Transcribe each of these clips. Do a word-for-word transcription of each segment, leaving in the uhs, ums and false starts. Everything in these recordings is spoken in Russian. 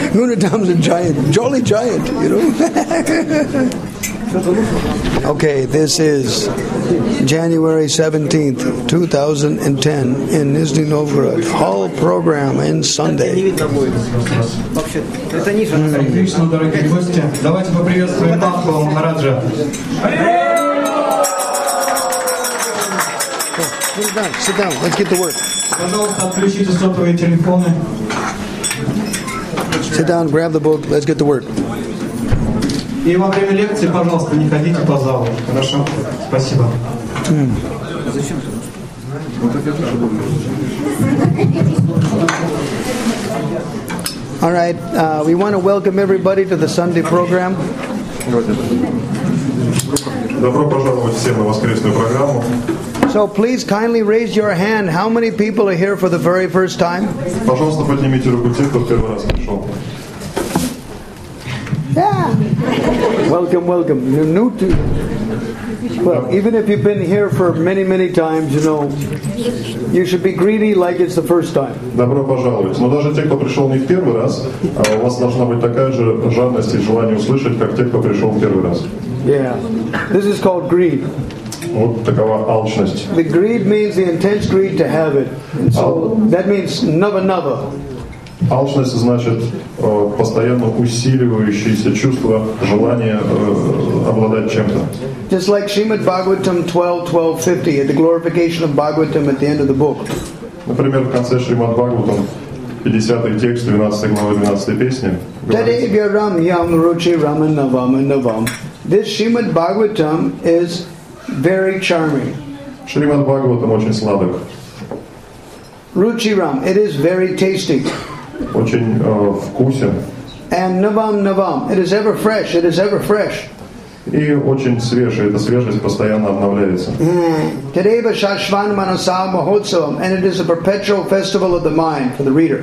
Gunadham's a giant, jolly giant, you know. Okay, this is January seventeenth, two thousand ten in Nizhny Novgorod. Hall program in Sunday. Кришна, дорогие гости, давайте поприветствуем Маху Махараджа. Sit down, sit down, let's get to work. Пожалуйста, отключите сотовые телефоны. Sit down, grab the book, let's get to work. И во время лекции, пожалуйста, не ходите по залу. Хорошо? Спасибо. Mm. All right, uh, we want to welcome everybody to the Sunday program. Добро пожаловать всем на воскресную программу. So please kindly raise your hand. How many people are here for the very first time? Пожалуйста, поднимите руку те, кто первый раз пришел. Yeah. Welcome, welcome. You're new to. Well, even if you've been here for many, many times, you know, you should be greedy like it's the first time. Добро пожаловать. Но даже те, кто пришел не в первый раз, у вас должна быть такая же жадность и желание услышать, как те, кто пришел в первый раз. Yeah. This is called greed. Вот такова алчность. The greed means the intense greed to have it. And so that means nava nava. Алчность значит э, постоянно усиливающееся чувство, желание э, обладать чем-то. Just like Srimad Bhagavatam twelve, twelve, fifty, at the glorification of Bhagavatam at the end of the book. Например, в конце Шримад Бхагаватам, пятидесятый текст двенадцатой главы двенадцатой песни. Tadevya ram yam ruchi raman navam navam. This Srimad Bhagavatam is very charming. Шримад Бхагаватам очень сладок. Ruchi ram, it is very tasty. Очень э, вкусен. And navam navam, it is ever fresh, it is ever fresh. И очень свежий, эта свежесть постоянно обновляется. Tadeva Shashvan Manasa Mahotsavam, and it is a perpetual festival of the mind for the reader.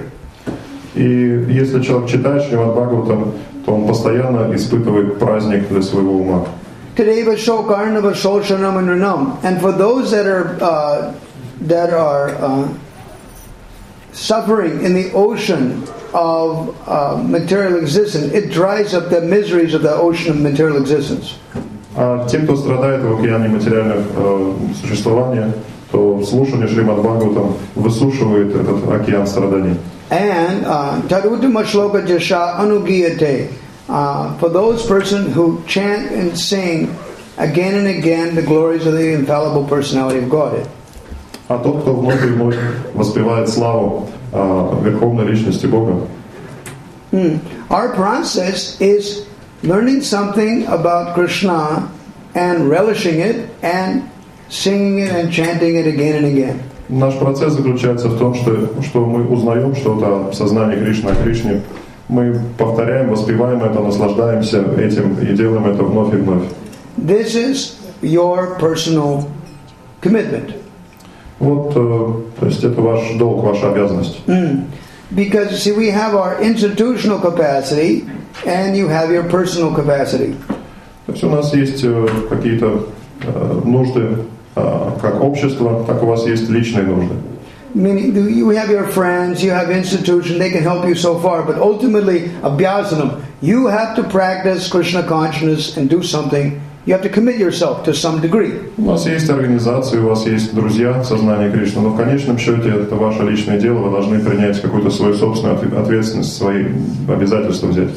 И если человек читает Шримад Бхагаватам, то он постоянно испытывает праздник для своего ума. Tadeva Shokarnava Shoshanam and Ranam, and for those that are uh, that are uh, suffering in the ocean of uh, material existence, it dries up the miseries of the ocean of material existence. А те, кто страдает в океане материальных э, существования, то слушание Шримад Бхагаватам высушивает этот океан страданий. And Taduttama Shloka Jasha Anugiyate, for those persons who chant and sing again and again the glories of the infallible personality of Godhead. А тот, кто вновь и вновь воспевает славу э, Верховной Личности Бога. Mm. Our process is learning something about Krishna and relishing it and singing it and chanting it again and again. Наш процесс заключается в том, что, что мы узнаем что-то о сознании Кришны, о Кришне. Мы повторяем, воспеваем это, наслаждаемся этим и делаем это вновь и вновь. This is your personal commitment. Вот, э, то есть это ваш долг, ваша обязанность. Mm. Because, see, we have our institutional capacity and you have your personal capacity. То есть у нас есть э, какие-то э, нужды э, как общество, так у вас есть личные нужды. Meaning, you have your friends, you have institution, they can help you so far, but ultimately, abhyasanam, you have to practice Krishna consciousness and do something. You have to commit yourself to some degree. У вас есть организация, у вас есть друзья, сознание Кришны, но в конечном счете это ваше личное дело, вы должны принять какую-то свою собственную ответственность, свои обязательства взять.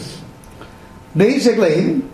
Basically,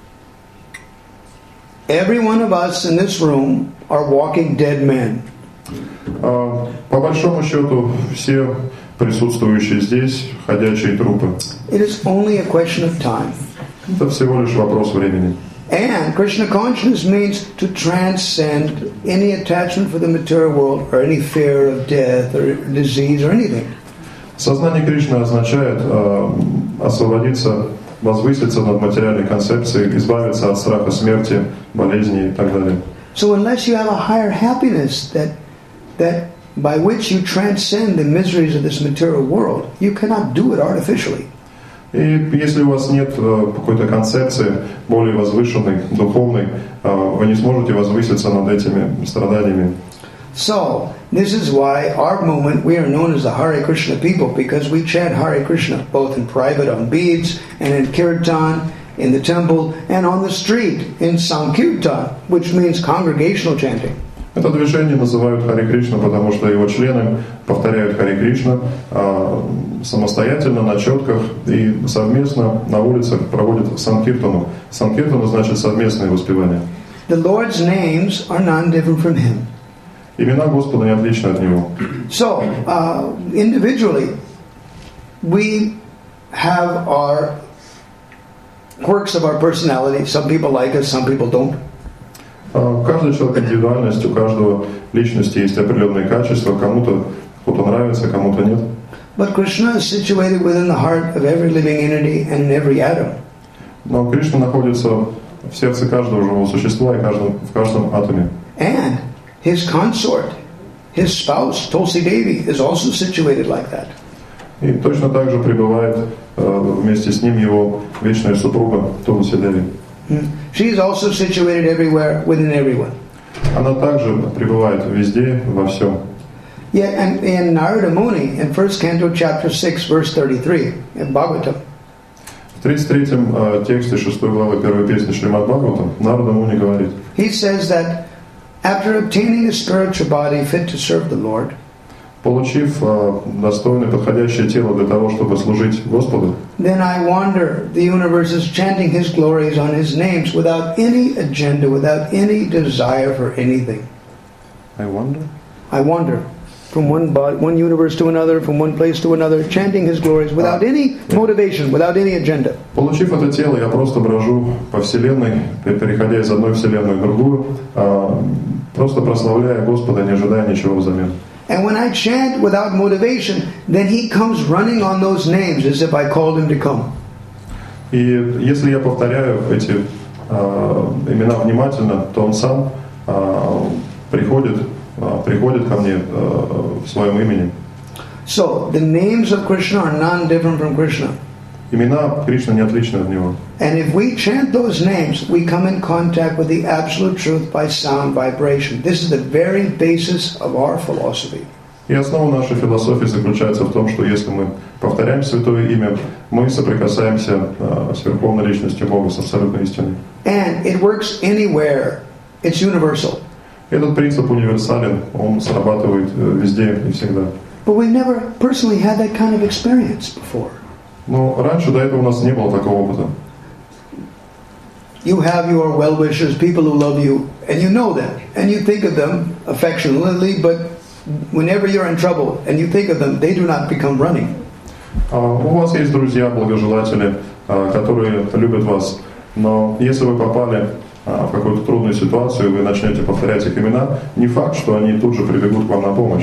every one of us in this room are walking dead men. По большому счету, все присутствующие здесь ходячие трупы. It is only a question of time. Это всего лишь вопрос времени. And Krishna consciousness means to transcend any attachment for the material world or any fear of death or disease or anything. Сознание Кришны означает э, освободиться, возвыситься над материальной концепцией, избавиться от страха смерти, болезней и так далее. So unless you have a higher happiness that that by which you transcend the miseries of this material world, you cannot do it artificially. И если у вас нет э, какой-то концепции более возвышенной, духовной, э, вы не сможете возвыситься над этими страданиями. So, this is why our movement, we are known as the Hare Krishna people, because we chant Hare Krishna, both in private on beads, and in kirtan, in the temple, and on the street, in Sankirtan, which means congregational chanting. Это движение называют Харе Кришна, потому что его члены повторяют Харе Кришна а, самостоятельно на четках и совместно на улицах проводят Санкиртану. Санкиртану значит совместное воспевание. The Lord's names are non-different from Him. Имена Господа не отличны от Него. So, uh, individually, we have our quirks of our personality. Some people like us, some people don't. Каждый человек индивидуальность, у каждого личности есть определенные качества, кому-то кто-то нравится, кому-то нет. But Krishna is situated within the heart of every living entity and in every atom. Но Кришна находится в сердце каждого живого существа и каждом, в каждом атоме. And his consort, his spouse, Tulsi Devi, is also situated like that. И точно так же пребывает э, вместе с ним его вечная супруга Тулси Деви. She is also situated everywhere within everyone. Она также пребывает везде, во всем. Yet, and in Narada Muni, in first canto, chapter six, verse thirty-three, in Bhagavatam, В тридцать третьем э, тексте шестой главы первой песни Шримад Бхагаватам Нарада Муни говорит: he says that after obtaining a spiritual body fit to serve the Lord, получив э, достойное, подходящее тело для того, чтобы служить Господу, then I wander the universe is chanting His glories on His names without any agenda, without any desire for anything. I wonder. I wander from one body, one universe to another, from one place to another, chanting His glories without any motivation, without any agenda. Получив это тело, я просто брожу по вселенной, переходя из одной вселенной в другую, э, просто прославляя Господа, не ожидая ничего взамен. And when I chant without motivation, then He comes running on those names as if I called Him to come. И если я повторяю эти э, имена внимательно, то Он сам э, приходит, э, приходит ко мне э, в своем имени. So, the names of Krishna are non-different from Krishna. Имена Кришны не отличны от Него. And if we chant those names, we come in contact with the absolute truth by sound vibration. This is the very basis of our philosophy. И основа нашей философии заключается в том, что если мы повторяем Святое Имя, мы соприкасаемся э, с Верховной Личностью Бога, с абсолютной истиной. And it works anywhere. It's universal. Этот принцип универсален, он срабатывает э, везде и всегда. But we've never personally had that kind of experience before. Но раньше до этого у нас не было такого опыта. You have your well-wishers, people who love you, and you know them, and you think of them affectionately, but whenever you're in trouble and you think of them, they do not become running. У вас есть друзья, благожелатели, которые любят вас, но если вы попали в какую-то трудную ситуацию, вы начнете повторять их имена, не факт, что они тут же прибегут к вам на помощь.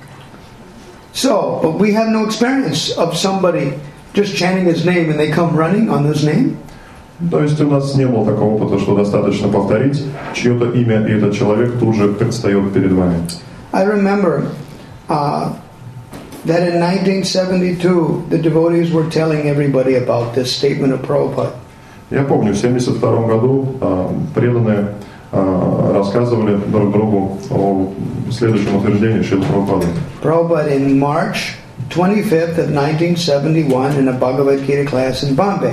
So, but we have no experience of somebody just chanting His name and they come running on His name. То есть у нас не было такого опыта, что достаточно повторить чье-то имя, и этот человек тут же предстает перед вами. I remember uh, that in nineteen seventy-two the devotees were telling everybody about this statement of Prabhupada. Я помню, в семьдесят втором году э, преданные э, рассказывали друг другу о следующем утверждении Шрилы Прабхупады. Prabhupada in March twenty-fifth of nineteen seventy-one in a Bhagavad Gita class in Bombay.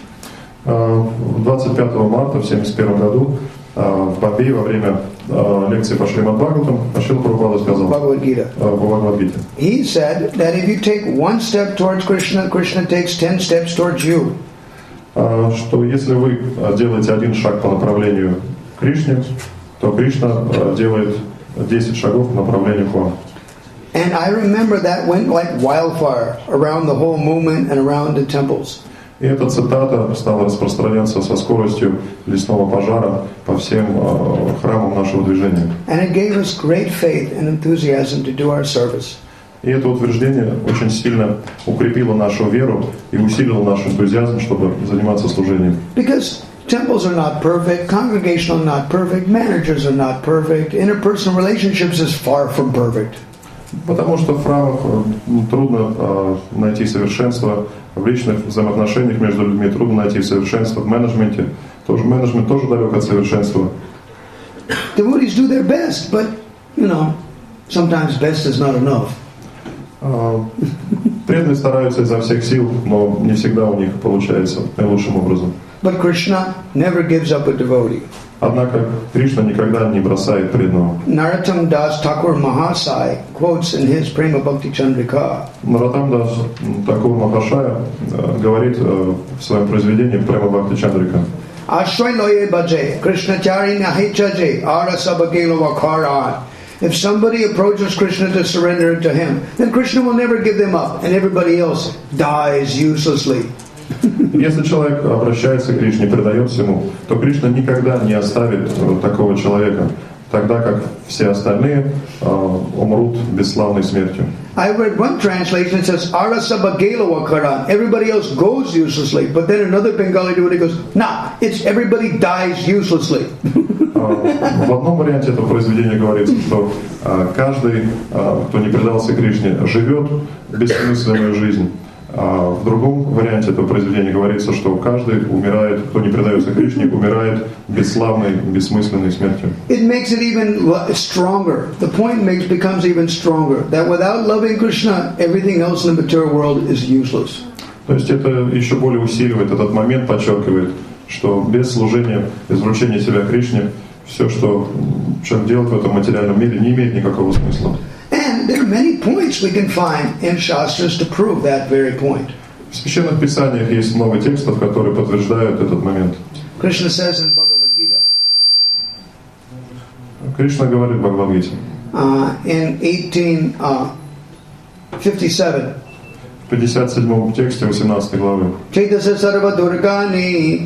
двадцать пятого марта в семьдесят первом году в Бомбее во время лекции по Шримад Бхагаватам Шрила Прабхупада сказал в Бхагавад-гите. He said that if you take one step towards Krishna, Krishna takes ten steps towards you. Что если вы делаете один шаг по направлению к Кришне, то Кришна делает десять шагов по направлению к вам. And I remember that went like wildfire around the whole movement and around the temples. И эта цитата стала распространяться со скоростью лесного пожара по всем э, храмам нашего движения. And it gave us great faith and enthusiasm to do our service. И это утверждение очень сильно укрепило нашу веру и усилило наш энтузиазм, чтобы заниматься служением. Because temples are not perfect, congregational not perfect, managers are not perfect, interpersonal relationships is far from perfect. Потому что в храмах трудно э, найти совершенство, в личных взаимоотношениях между людьми трудно найти совершенство, в менеджменте тоже менеджмент тоже далек от совершенства. Devotees do their best, but you know, sometimes best is not enough. Преданные стараются изо всех сил, но не всегда у них получается наилучшим образом. But Krishna never gives up a devotee. Однако Кришна никогда не бросает преданного. Narottam Das Thakur Mahasai quotes in his Prema Bhakti Chandrika. Наротам Дас Такур Махашая говорит в своем произведении Према Бхакти Чандрика. Ashray loye bhaje, Krishnachari nahi chaje, arasabagelo vakaran. If somebody approaches Krishna to surrender to him, then Krishna will never give them up, and everybody else dies uselessly. Если человек обращается к Кришне, предается ему, то Кришна никогда не оставит такого человека, тогда как все остальные uh, умрут бесславной смертью. I read one translation that says Arasabagelo vakaran. Everybody else goes uselessly, but then another Bengali devotee goes, nah, it's everybody dies uselessly. В одном варианте этого произведения говорится, что каждый, кто не предался Кришне, живет бессмысленную жизнь. А в другом варианте этого произведения говорится, что каждый умирает, кто не предается Кришне, умирает бесславной, бессмысленной смертью. It makes it even stronger. The point makes becomes even stronger. That without loving Krishna, everything else in the material world is useless. То есть это еще более усиливает этот момент, подчеркивает, что без служения, без вручения себя Кришне, все, что человек делает в этом материальном мире, не имеет никакого смысла. And there are many points we can find in Shastras to prove that very point. В священных писаниях есть много текстов, которые подтверждают этот момент. Krishna says in Bhagavad Gita. Кришна говорит в Бхагавад-гите. Uh, in eighteen fifty-seven. В пятьдесят седьмом тексте восемнадцатой главы. Chaitasa sarva durgani,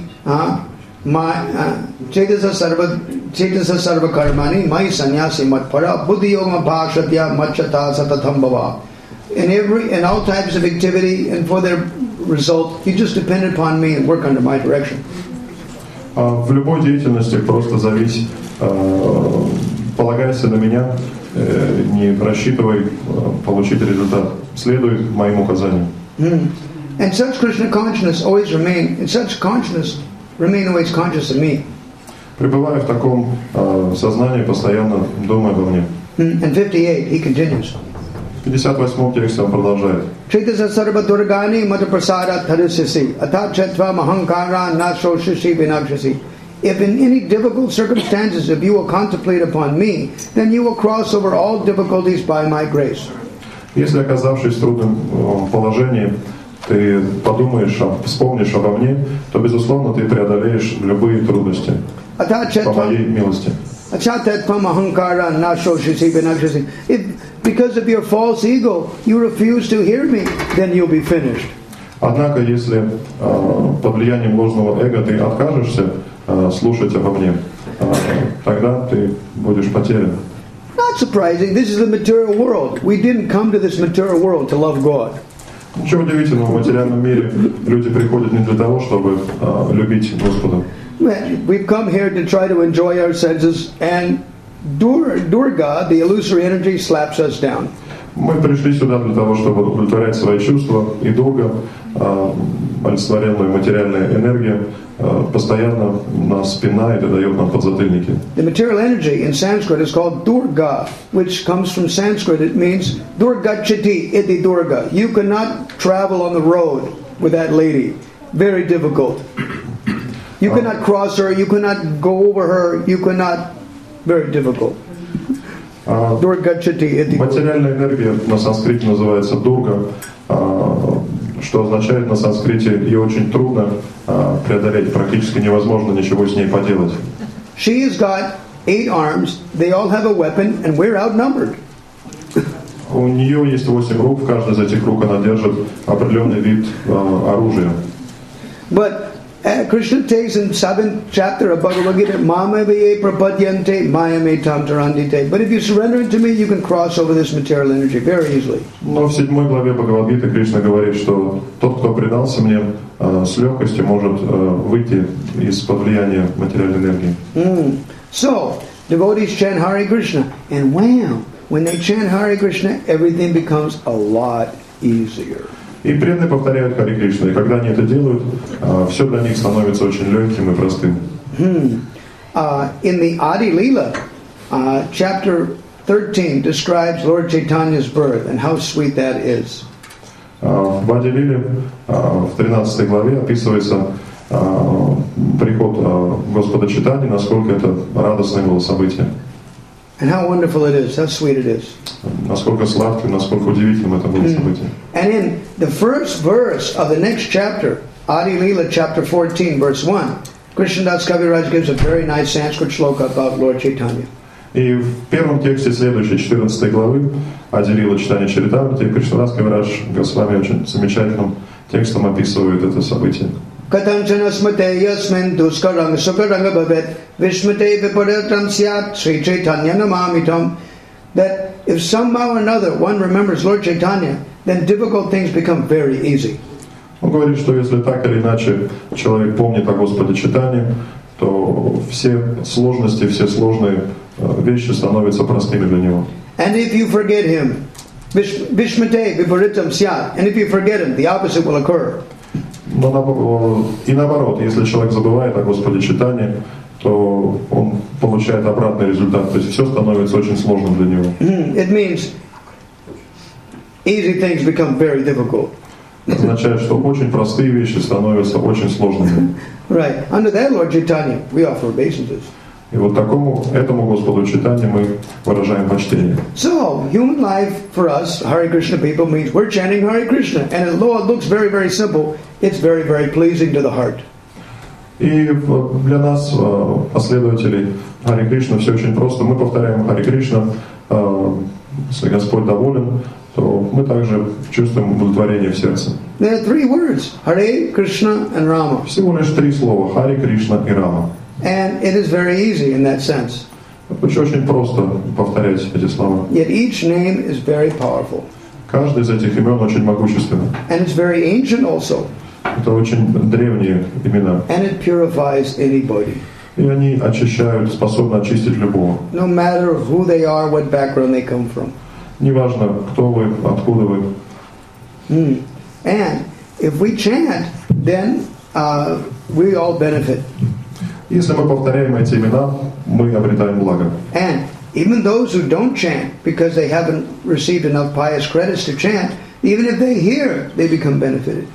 Chaitasa sarva Chaitasa sarva karmani, mai sannyasi matpara, buddhi yoga bhashatya machata satatham bhava. In every, in all types of activity, and for their result, you just depend upon me and work under my direction. В любой деятельности просто завись, полагайся на меня, не рассчитывай получить результат. Следуй моим указаниям. Mm. And such Krishna consciousness always remain, and such consciousness remain always conscious of me. Пребывая в таком э, сознании, постоянно думая обо мне. Mm. And fifty-eight, he continues. В пятьдесят восьмом тексте он продолжает. Chaitasa sarva durgani mataprasada tadasasi atachatva mahankara nashoshasi vinakshasi. If in any difficult circumstances, if you will contemplate upon me, then you will cross over all difficulties by my grace. Если, оказавшись в трудном положении, ты подумаешь, вспомнишь обо мне, то, безусловно, ты преодолеешь любые трудности по моей милости. If, because of your false ego, you refuse to hear me, then you'll be finished. Однако, если э, под влиянием ложного эго ты откажешься э, слушать обо мне, э, тогда ты будешь потерян. Not surprising. This is the material world. We didn't come to this material world to love God. Ничего удивительного, в материальном мире люди приходят не для того, чтобы э, любить Господа. We've come here to try to enjoy our senses, and Dur- Durga, the illusory energy, slaps us down. Мы пришли сюда для того, чтобы удовлетворять свои чувства, и Дурга, э, олицетворенная материальная энергия, э, постоянно нас пинает и дает нам подзатыльники. The material energy in Sanskrit is called Durga, which comes from Sanskrit. It means Durgachati iti Durga. You cannot travel on the road with that lady. Very difficult. You cannot cross her, you cannot go over her, you cannot... Very difficult. Uh, материальная энергия на санскрите называется Дурга, uh, что означает на санскрите ее очень трудно uh, преодолеть, практически невозможно ничего с ней поделать. She has got eight arms, they all have a weapon, and we're outnumbered. У нее есть восемь рук, в каждой из этих рук она держит определенный вид uh, оружия. But Uh, Krishna takes in seventh chapter of Bhagavad Gita, Mamaviye prapadyante mayame tam tarandite. But if you surrender it to me, you can cross over this material energy very easily. Но в седьмой главе Бхагавад-гиты Кришна говорит, что тот, кто предался мне, uh, с легкостью может uh, выйти из-под влияния материальной энергии. Mm. So, devotees chant Hare Krishna, and wow, when they chant Hare Krishna, everything becomes a lot easier. И преданные повторяют Харе Кришна, и когда они это делают, uh, все для них становится очень легким и простым. Hmm. Uh, in the Adi Leela, uh, chapter thirteen describes Lord Chaitanya's birth and how sweet that is. В Ади Лиле в тринадцатой главе описывается приход Господа Чайтаньи, насколько это радостное было событие. And how wonderful it is, how sweet it is. Насколько сладким, насколько удивительным это было событие. And in the first verse of the next chapter, Adi Lila chapter fourteen, verse one, Krishnadas Kaviraj gives a very nice Sanskrit shloka about Lord Chaitanya. И в первом тексте следующей четырнадцатой главы Ади Лила Чайтанья Чаритамрити Кришнадас Кавирадж Госвами очень замечательным текстом описывает это событие. Katanchana smate yasmin duskaranga sukaranga bhavet vishmate viparitam syat Sri Chaitanya namamitam. That if somehow or another one remembers Lord Chaitanya, then difficult things become very easy. Он говорит, что если так или иначе человек помнит о Господе Чайтанье, то все сложности, все сложные вещи становятся простыми для него. And if you forget him, vishmate viparitam syat, and if you forget him, the opposite will occur. Но и наоборот, если человек забывает о Господе Чайтанье, то он получает обратный результат. То есть все становится очень сложным для него. It means easy things become very difficult. Это означает, что очень простые вещи становятся очень сложными. Right. Under that Lord Chaitanya, we offer obeisances. И вот такому, этому Господу Чайтанье мы выражаем почтение. So, human life for us, Hare Krishna people, means we're chanting Hare Krishna. And although it looks very, very simple, it's very, very pleasing to the heart. И для нас, последователей Харе Кришна, все очень просто. Мы повторяем Харе Кришна. Если Господь доволен, то мы также чувствуем удовлетворение в сердце. There are three words, Hare Krishna and Rama. Всего лишь три слова, Харе Кришна и Рама. And it is very easy in that sense. Очень просто повторять эти слова. Yet each name is very powerful. Каждый из этих имен очень могущественный. And it's very ancient also. Это очень древние имена. And it purifies anybody. И они очищают, способны очистить любого. No matter who they are, what background they come from. Неважно, кто вы, откуда вы. Mm. And if we chant, then uh, we all benefit. Если мы повторяем эти имена, мы обретаем благо. And even those who don't chant, because they haven't received enough pious credits to chant, even if they hear, they become benefited.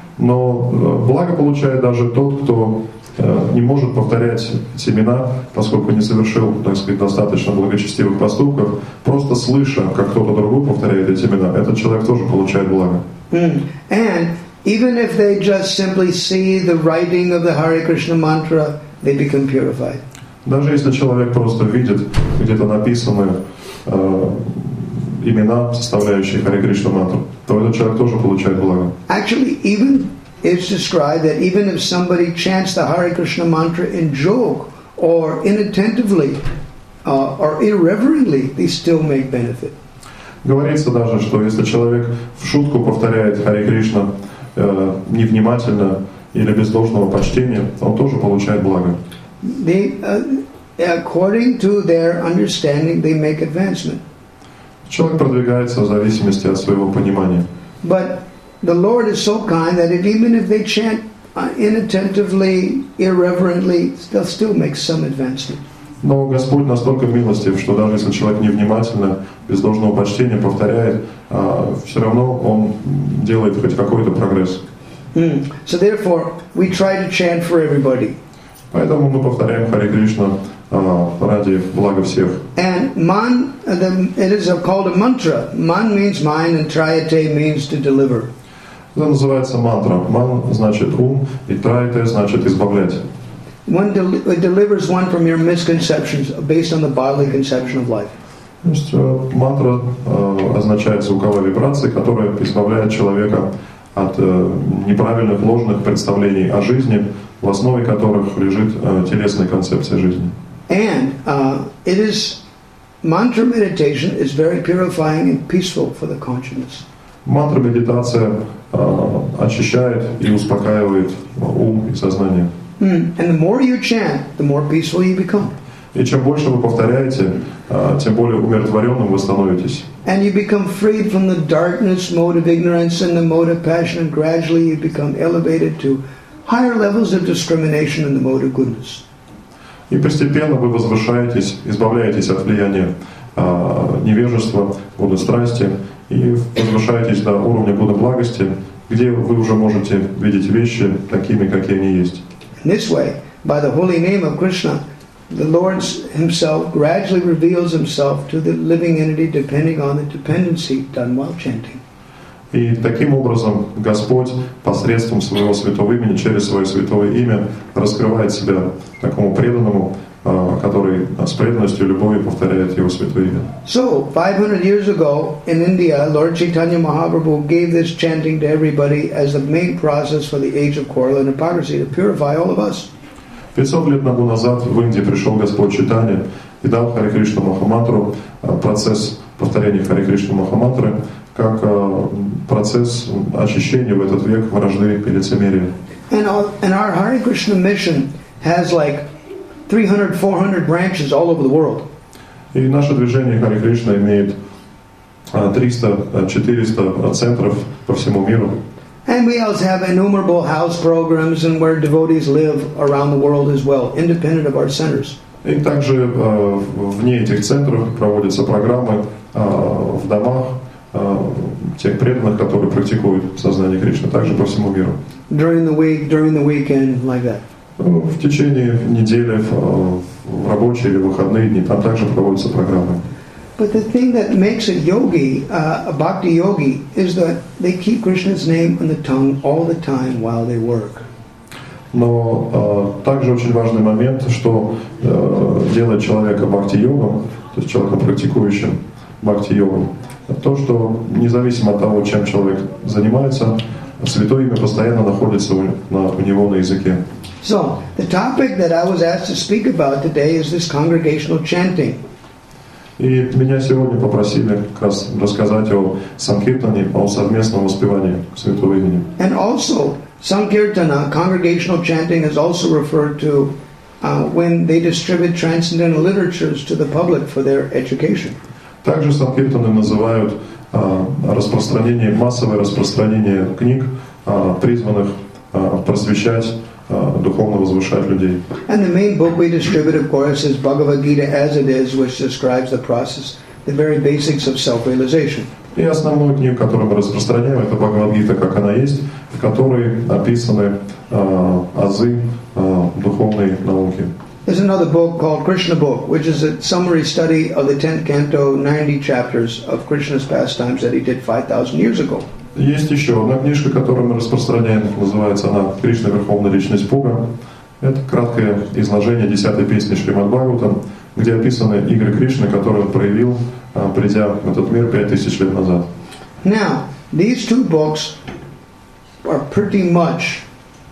Но благо получает даже тот, кто не может повторять эти имена, поскольку не совершил, так сказать, достаточно благочестивых поступков, просто слыша, как кто-то другой повторяет эти имена, этот человек тоже получает благо. Mm. And even if they just simply see the writing of the Hare Krishna mantra, they become purified. Даже если человек просто видит где-то написанные э, имена, составляющие Харе Кришна мантру, то этот человек тоже получает благо. Actually, even it's described that even if somebody chants the Hare Krishna mantra in joke or inattentively uh, or irreverently, they still make benefit. Говорится даже, что если человек в шутку повторяет Харе Кришна э, невнимательно или без должного почтения, он тоже получает благо. They, uh, according to their understanding, they make advancement. Человек продвигается в зависимости от своего понимания. But the Lord is so kind that if, even if they chant uh, inattentively, irreverently, they'll still make some advancement. Но Господь настолько милостив, что даже если человек невнимательно, без должного почтения повторяет, э, все равно он делает хоть какой-то прогресс. Mm. So therefore, we try to chant for everybody. Поэтому мы повторяем Харе Кришна э, ради блага всех. And man, uh, the, it is a, called a mantra. Man means mind, and trayate means to deliver. Это называется мантра. Ман значит ум, и трайте значит избавлять. One del- it delivers one from your misconceptions based on the bodily conception of life. То есть э, мантра э, означает звуковая вибрация, которая избавляет человека от э, неправильных, ложных представлений о жизни, в основе которых лежит э, телесная концепция жизни. And uh, it is mantra meditation is very purifying and peaceful for the consciousness. Мантра медитация э, очищает и успокаивает ум и сознание. Mm. And the more you chant, the more peaceful you become. И чем больше вы повторяете, э, тем более умиротворенным вы становитесь. And you become freed from the darkness, mode of ignorance, and the mode of passion, and gradually you become elevated to higher levels of discrimination in the mode of goodness. И постепенно вы возвышаетесь, избавляетесь от влияния невежества, года страсти, и возвышаетесь до уровня года благости, где вы уже можете видеть вещи такими, какие они есть. In this way, by the holy name of Krishna, the Lord Himself gradually reveals Himself to the living entity depending on the dependency done while chanting. И таким образом Господь посредством своего святого имени, через свое святое имя, раскрывает себя такому преданному, который с преданностью и любовью повторяет Его святое имя. So, five hundred years ago in India, Lord Chaitanya Mahaprabhu gave this chanting to everybody as the main process for the age of quarrel and hypocrisy to purify all of us. пятьсот лет назад в Индии пришел Господь Чайтанья и дал Харе Кришна Махамантру, процесс повторения Харе Кришна Махамантры, как процесс очищения в этот век вражды и лицемерия. And our, and our Hare Krishna mission has like three hundred, four hundred branches all over the world. И наше движение Харе Кришна имеет триста-четыреста центров по всему миру. And we also have innumerable house programs and where devotees live around the world as well, independent of our centers. И также вне этих центров проводятся программы в домах тех преданных, которые практикуют сознание Кришны, также по всему миру. During the week, during the weekend, like that. В течение недели, в рабочие или выходные дни, там также проводятся программы. But the thing that makes a yogi, uh, a bhakti yogi, is that they keep Krishna's name on the tongue all the time while they work. Но э, также очень важный момент, что э, делает человека бхакти-йогом, то есть человеком практикующим бхакти-йогу, то, что независимо от того, чем человек занимается, святое имя постоянно находится у, на, у него на языке. So, the topic that I was asked to speak about today is this congregational chanting. И меня сегодня попросили как раз рассказать о санкиртане, о совместном воспевании святого имени. And also, Sankirtana, congregational chanting, is also referred to uh, when they distribute transcendental literatures to the public for their education. Также санкиртаны называют uh, распространение, массовое распространение книг, uh, призванных uh, просвещать, uh, духовно возвышать людей. And the main book we distribute, of course, is Bhagavad Gita as it is, which describes the process, the very basics of self-realization. И основную книгу, которую мы распространяем, это Бхагавад-гита, как она есть, в которой описаны э, азы э, духовной науки. There's another book called Krishna Book, which is a summary study of the tenth canto, ninety chapters of Krishna's pastimes that he did five thousand years ago. Есть еще одна книжка, которую мы распространяем, называется она «Кришна, Верховная Личность Бога». Это краткое изложение десятой песни Шримад Бхагаватам, где описаны игры Кришны, которые он проявил, придя в этот мир пять тысяч лет назад. Now, these two books are pretty much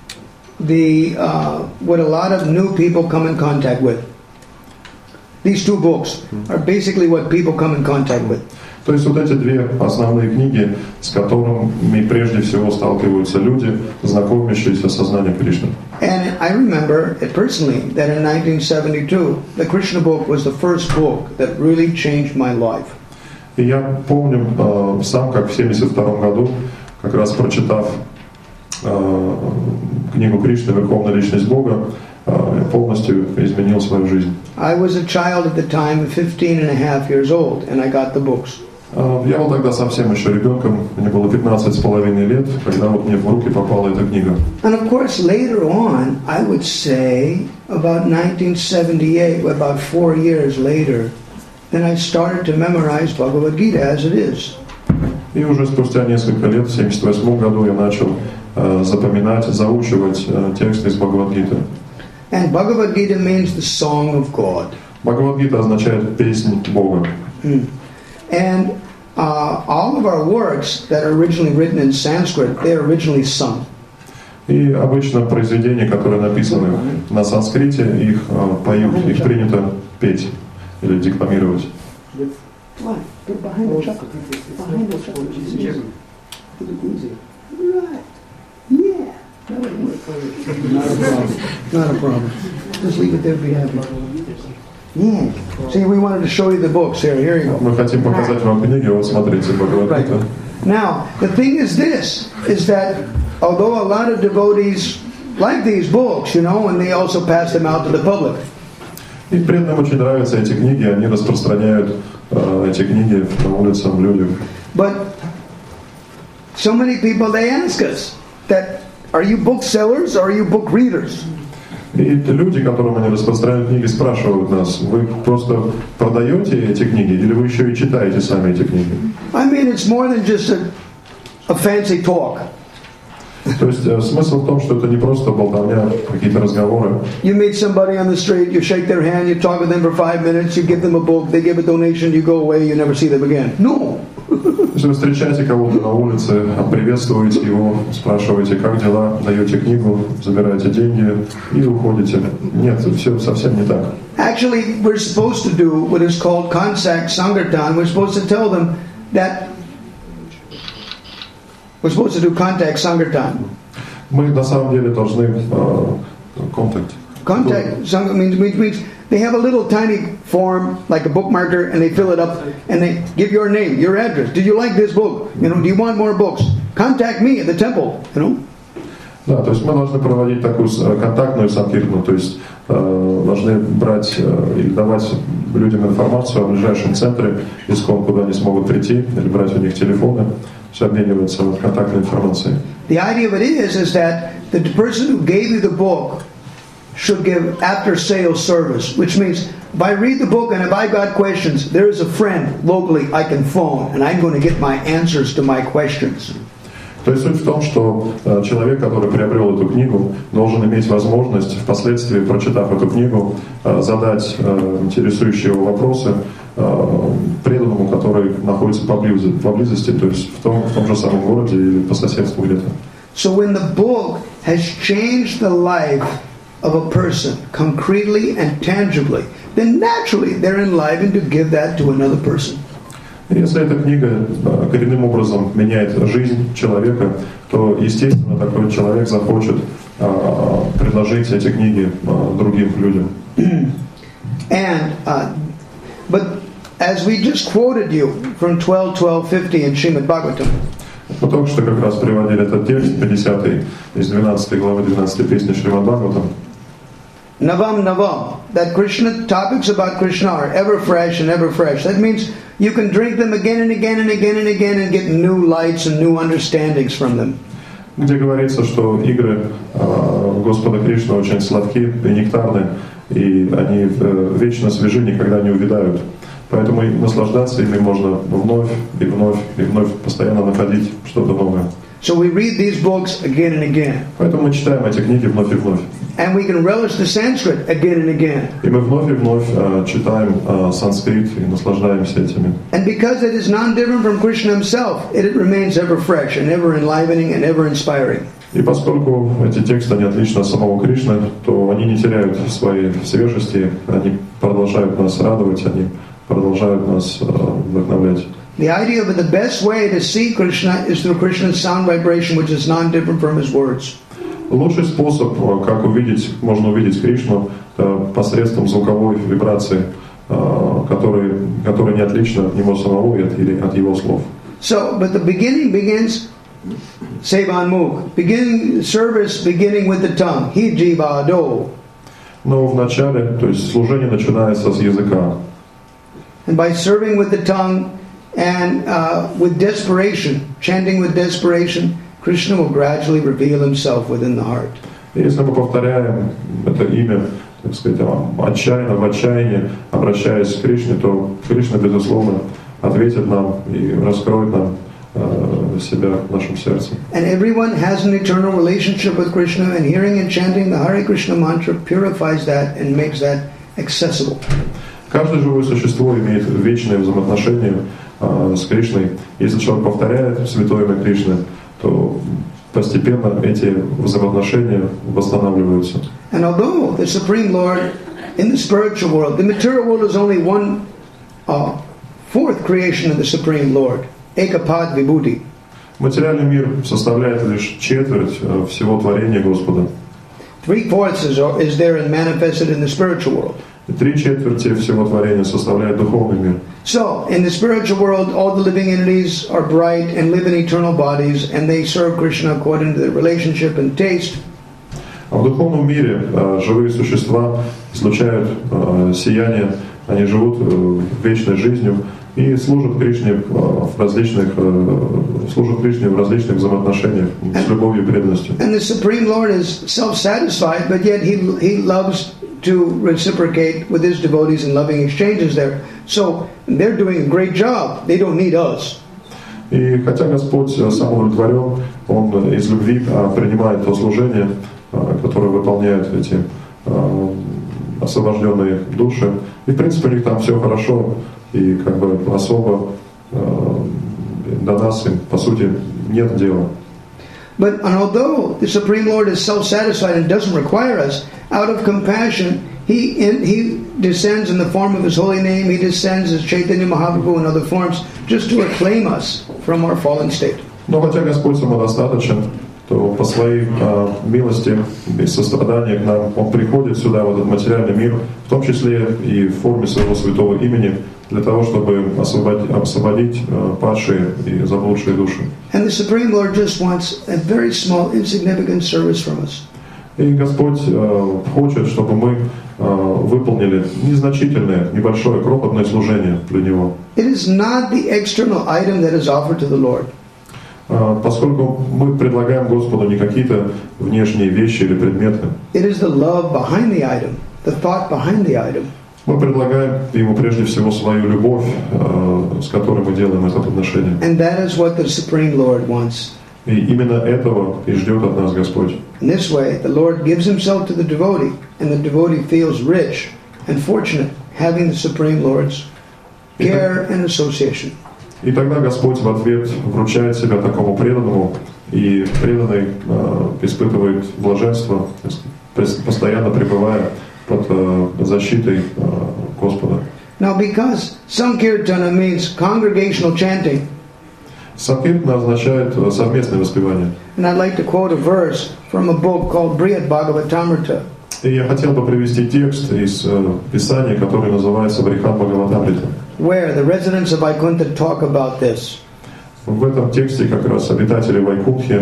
the uh, what a lot of new people come in contact with. These two books are basically what people come in contact with. То есть вот эти две основные книги, с которыми прежде всего сталкиваются люди, знакомящиеся с сознанием Кришны. And I remember it personally that in nineteen seventy-two, the Krishna book was the first book that really changed my life. И я помню э, сам, как в семьдесят втором году, как раз прочитав э, книгу Кришны «Верховная Личность Бога», э, полностью изменил свою жизнь. I was a child at the time, fifteen and a half years old, and I got the books. Я был тогда совсем еще ребенком, мне было пятнадцать с половиной лет, когда вот мне в руки попала эта книга. And of course, later on, I would say about nineteen seventy-eight, about four years later, then I started to memorize Bhagavad Gita as it is. И уже спустя несколько лет, в семьдесят восьмом году, я начал э, запоминать, заучивать э, тексты из Бхагавад-гиты. And Bhagavad Gita means the song of God. Бхагавад-гита означает песнь Бога. Mm. And uh, all of our works that are originally written in Sanskrit, they are originally sung. И обычно произведения, которые написаны на санскрите, их э, поют, их принято петь или декламировать. Right. Yeah. Not a problem. Not a problem. Just leave it there. Be happy. Yeah. See, we wanted to show you the books. Here, here you go. Мы хотим показать вам книги, вот смотрите, Бхагавад-гита. Right. Now, the thing is this, is that although a lot of devotees like these books, you know, and they also pass them out to the public. И преданным очень нравятся эти книги, они распространяют э, эти книги на улицах людям. But so many people, they ask us that, are you booksellers or are you book readers? И люди, которым они распространяют книги, спрашивают нас: вы просто продаете эти книги или вы еще и читаете сами эти книги? I mean, it's more than just a, a fancy talk. То есть смысл в том, что это не просто болтовня, какие-то разговоры. You meet somebody on the street, you shake their hand, you talk with them for five minutes, you give them a book, they give a donation, you go away, you never see them again. No. Если вы встречаете кого-то на улице, приветствуете его, спрашиваете, как дела, даете книгу, забираете деньги и уходите. Нет, все совсем не так. Actually, we're supposed to do what is called contact sankirtan. We're supposed to tell them that we're supposed to do contact sankirtan. Мы на самом деле должны контакт. Contact sankirtan means, means means they have a little tiny form like a bookmarker, and they fill it up and they give your name, your address. Did you like this book? You know, do you want more books? Contact me at the temple. You know. Да, то есть мы должны проводить такую контактную санкиртану, то есть э, должны брать э, или давать людям информацию о ближайшем центре искон, куда они смогут прийти, или брать у них телефоны, все обмениваются вот контактной информацией. The idea of it is, is that the person who gave you the book should give after-sales service, which means if I read the book and if I got questions, there is a friend locally I can phone, and I'm going to get my answers to my questions. То есть суть в том, что э, человек, который приобрел эту книгу, должен иметь возможность впоследствии, прочитав эту книгу, э, задать э, интересующие его вопросы э, преданному, который находится поблизости, поблизости, то есть в том, в том же самом городе или по соседству где-то. So when the book has changed the life of a person concretely and tangibly, then naturally they're enlivened to give that to another person. Если эта книга коренным образом меняет жизнь человека, то, естественно, такой человек захочет uh, предложить эти книги uh, другим людям. And, uh, but as we just quoted you from twelve twelve fifty in Srimad Bhagavatam, Мы только что как раз приводили этот текст пятидесятый из двенадцатой главы двенадцатой песни Шримад Бхагаватам. Navam Navam, that Krishna, topics about Krishna are ever fresh and ever fresh. That means you can drink them again and again and again and again and get new lights and new understandings from them. Где говорится, что игры э, Господа Кришны очень сладки и нектарны, и они э, вечно свежи, никогда не увядают. Поэтому наслаждаться ими можно вновь и вновь и вновь, постоянно находить что-то новое. So we read these books again and again. Поэтому мы читаем эти книги вновь и вновь. And we can relish the Sanskrit again and again. И мы вновь и вновь uh, читаем uh, санскрит и наслаждаемся этими. And because it is non-different from Krishna himself, it, it remains ever fresh and ever enlivening and ever inspiring. И поскольку эти тексты не отличны от самого Кришны, то они не теряют своей свежести, они продолжают нас радовать, они продолжают нас uh, вдохновлять. The idea of the best way to see Krishna is through Krishna's sound vibration, which is non-different from his words. Лучший способ, как увидеть, можно увидеть Кришну, посредством звуковой вибрации, которая, которая не отлична от него самого или от его слов. So, but the beginning begins Sevan Mukh, beginning service beginning with the tongue. He jiva do. Но в начале, то есть служение начинается с языка. And by serving with the tongue and uh, with desperation, chanting with desperation, Krishna will gradually reveal himself within the heart. Если мы повторяем это имя, так сказать, отчаянно, в отчаянии, обращаясь к Кришне, то Кришна, безусловно, ответит нам и раскроет нам э, себя в нашем сердце. And everyone has an eternal relationship with Krishna, and hearing and chanting the Hare Krishna mantra purifies that and makes that accessible. Каждое живое существо имеет вечное взаимоотношение э, с Кришной. Если человек повторяет святое имя Кришны, то постепенно эти взаимоотношения восстанавливаются. And although the Supreme Lord in the spiritual world, the material world is only one uh, fourth creation of the Supreme Lord, Ekapad Vibhuti. Материальный мир составляет лишь четверть э, всего творения Господа. Three fourths is, is there and manifested in the spiritual world. Три четверти всего творения составляет духовный мир. So, in the spiritual world, all the living entities are bright and live in eternal bodies, and they serve Krishna according to their relationship and taste. А в духовном мире э, живые существа излучают э, сияние, они живут э, вечной жизнью и служат Кришне в различных, э, служат Кришне в различных взаимоотношениях с любовью и преданностью. And the Supreme Lord is self-satisfied, but yet he he loves to reciprocate with his devotees in loving exchanges there. So they're doing a great job. They don't need us. И хотя Господь сам удовлетворен, Он из любви принимает то служение, которое выполняют эти освобожденные души. И в принципе у них там все хорошо, и как бы особо до нас им, по сути, нет дела. But although the Supreme Lord is self-satisfied and doesn't require us, out of compassion, He in, He descends in the form of His holy name. He descends as Chaitanya Mahaprabhu in other forms, just to reclaim us from our fallen state. Но хотя Господь самодостаточен, то по своей э, милости и состраданию к нам Он приходит сюда, в этот материальный мир, в том числе и в форме своего святого имени, для того, чтобы освободить, освободить э, падшие и заблудшие души. And the Supreme Lord just wants a very small, insignificant service from us. И Господь э, хочет, чтобы мы э, выполнили незначительное, небольшое, крохотное служение для Него. It is not the external item that is offered to the Lord. Э, поскольку мы предлагаем Господу не какие-то внешние вещи или предметы. It is the love behind the item, the thought behind the item. Мы предлагаем Ему прежде всего свою любовь, э, с которой мы делаем это подношение. And that is what the Supreme Lord wants. И именно этого и ждет от нас Господь. In this way, the Lord gives Himself to the devotee, and the devotee feels rich and fortunate having the Supreme Lord's care and association. И тогда Господь в ответ вручает себя такому преданному, и преданный э, испытывает блаженство, постоянно пребывая под э, защитой э, Господа. Now, because Sankirtana means congregational chanting, Санкиртана означает совместное воспевание. and I'd like to quote a verse from a book called Brihad Bhagavatamrita. И я хотел бы привести текст из э, Писания, который называется Брихад Бхагаватамрита. Where the residents of Vaikuntha talk about this. В этом тексте как раз обитатели Вайкунтхи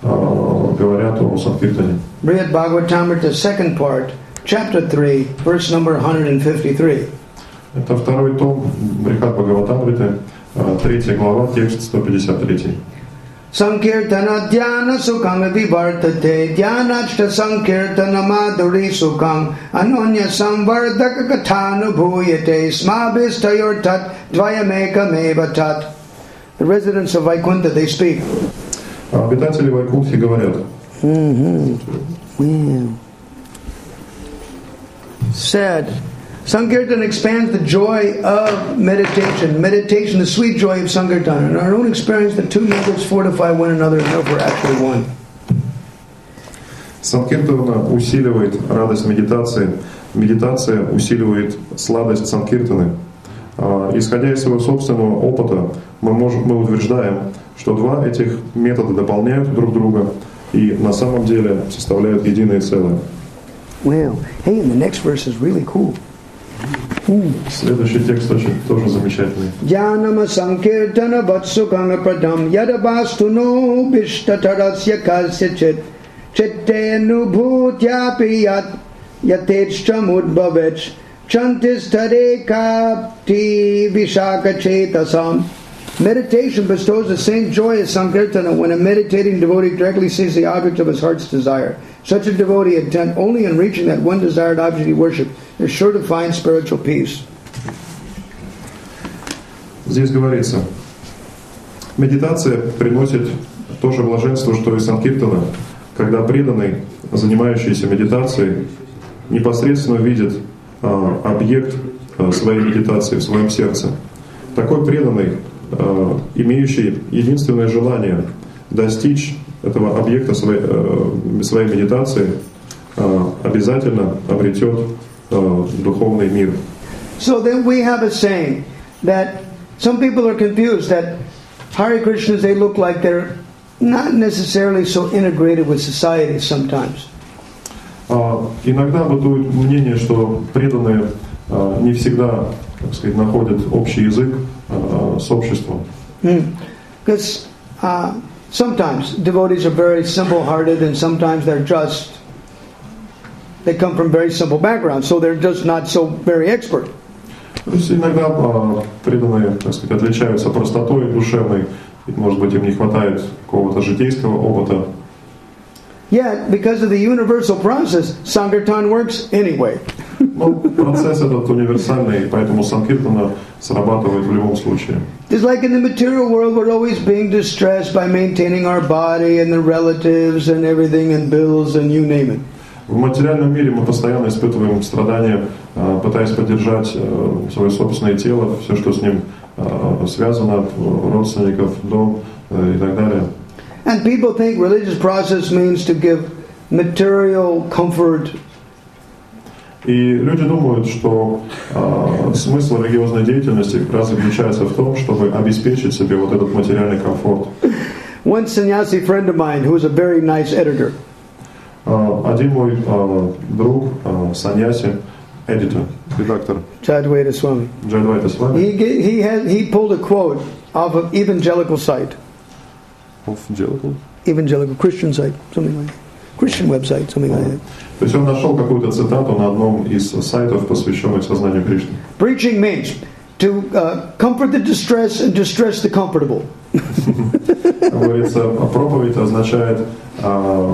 э, говорят о Санкиртане. Brihad Bhagavatamrita, second part, chapter three, verse number one fifty-three. Это второй том Брихад Бхагаватамриты, э, третья глава, текст сто пятьдесят три. Sankirtana dhyana sukham vivartate dhyanachta sankirtana madhuri sukham anonya samvardaka kathanubhuyate smabhistayortat dvayamekam tat. The residents of Vaikuntha, they speak. Обитатели Вайкунтхи говорят. Mm-hmm. Said, Sankirtan expands the joy of meditation. Meditation, the sweet joy of Sankirtan. In our own experience, the two members fortify one another and therefore actually one. Санкиртана усиливает радость медитации. Медитация усиливает сладость Санкиртаны. Исходя из своего собственного опыта, мы, можем, мы утверждаем, что два этих метода дополняют друг друга и на самом деле составляют единое целое. Well, hey, and the next verse is really cool. Следующий текст очень тоже замечательный. Jnanama sankirtana vatsukanga pradam yadabastuno bishtatarasya kasyachit chitte nubhutyapi yat yatechchamudbhavech chantistare kapti vishakachetasam. Meditation bestows the same joy as Sankirtana when a meditating devotee directly sees the object of his heart's desire. Such a devotee, intent only on reaching that one desired object he worshipped, is sure to find spiritual peace. Здесь говорится, медитация приносит то же блаженство, что и Санкиртана, когда преданный, занимающийся медитацией, непосредственно видит а, объект а, своей медитации в своем сердце. Такой преданный, а, имеющий единственное желание достичь этого объекта своей, а, своей медитации, а, обязательно обретет а, духовный мир. So then we have a saying that some people are confused that Hare Krishnas, they look like they're not necessarily so integrated with society sometimes. Uh, иногда бытует мнение, что преданные uh, не всегда, так сказать, находят общий язык uh, с обществом. Because mm. uh, sometimes devotees are very simple-hearted, and sometimes they're just they come from very simple backgrounds, so they're just not so very expert. То есть иногда а, преданные, так сказать, отличаются простотой душевной, и, может быть, им не хватает какого-то житейского опыта. Yeah, because of the universal process, Sankirtan works anyway. Но процесс этот универсальный, поэтому Санкиртана срабатывает в любом случае. Just like in the material world, we're always being distressed by maintaining our body and the relatives and everything and bills and you name it. В материальном мире мы постоянно испытываем страдания, пытаясь поддержать свое собственное тело, все, что с ним связано, родственников, дом и так далее. And people think religious process means to give material comfort. И люди думают, что э, смысл религиозной деятельности как раз заключается в том, чтобы обеспечить себе вот этот материальный комфорт. One sannyasi friend of mine who was a very nice editor. Э, один мой э, друг, э, саньяси, editor, редактор, Jadwaita Swami. Jadwaita Swami. He he had he pulled a quote off of evangelical site. Evangelical? Evangelical Christian site, something like that. Christian website, something like that. То есть он нашел какую-то цитату на одном из сайтов, посвященных сознанию Кришны. Preaching means to uh, comfort the distressed and distress the comfortable. Говорится, проповедь означает uh,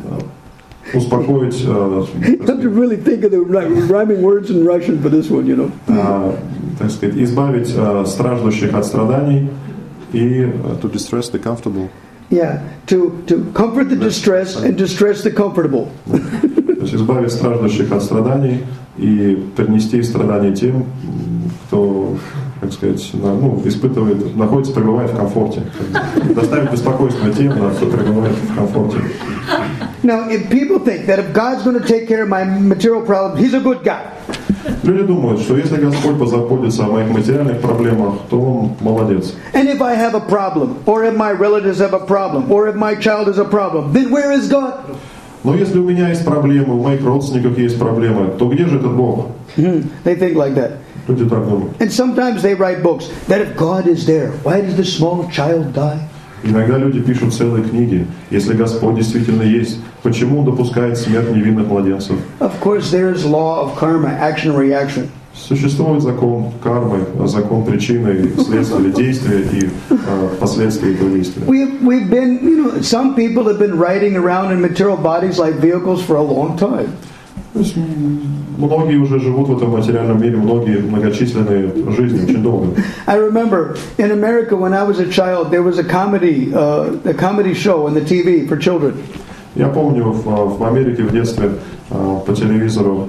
успокоить. Uh, you have to really think of the rhyming words in Russian for this one, you know. Uh, так сказать, избавить uh, страждущих от страданий и uh, to distress the comfortable. Yeah, to to comfort the distressed and distress the comfortable. То есть избавить страждущих от страданий и принести страдания тем, кто, как сказать, ну, испытывает, находится, пребывает в комфорте. Доставить беспокойство тем, кто пребывает в комфорте. Now, if people think that if God's going to take care of my material problems, He's a good guy. Люди думают, что если Господь позаботится о моих материальных проблемах, то Он молодец. And if I have a problem, or if my relatives have a problem, or if my child has a problem, then where is God? Но если у меня есть проблемы, у моих родственников есть проблемы, то где же этот Бог? Mm-hmm. They think like that. Люди так думают. And sometimes they write books that if God is there, why does the small child die? Иногда люди пишут целые книги. Если Господь действительно есть, почему Он допускает смерть невинных младенцев? Of course, there is law of karma, action and reaction. Существует закон кармы, закон причины, следствия, действия и э, последствия этого действия. We've we've been, you know, some people have been riding around in material bodies like vehicles for a long time. То есть многие уже живут в этом материальном мире, многие многочисленные жизни очень долго. I remember in America when I was a child, there was a comedy, uh, a comedy show on the T V for children. Я помню в, в Америке в детстве uh, по телевизору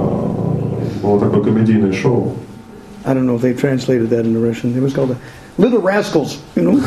uh, было такое комедийное шоу. I don't know if they translated that into Russian. It was called Little Rascals, you know.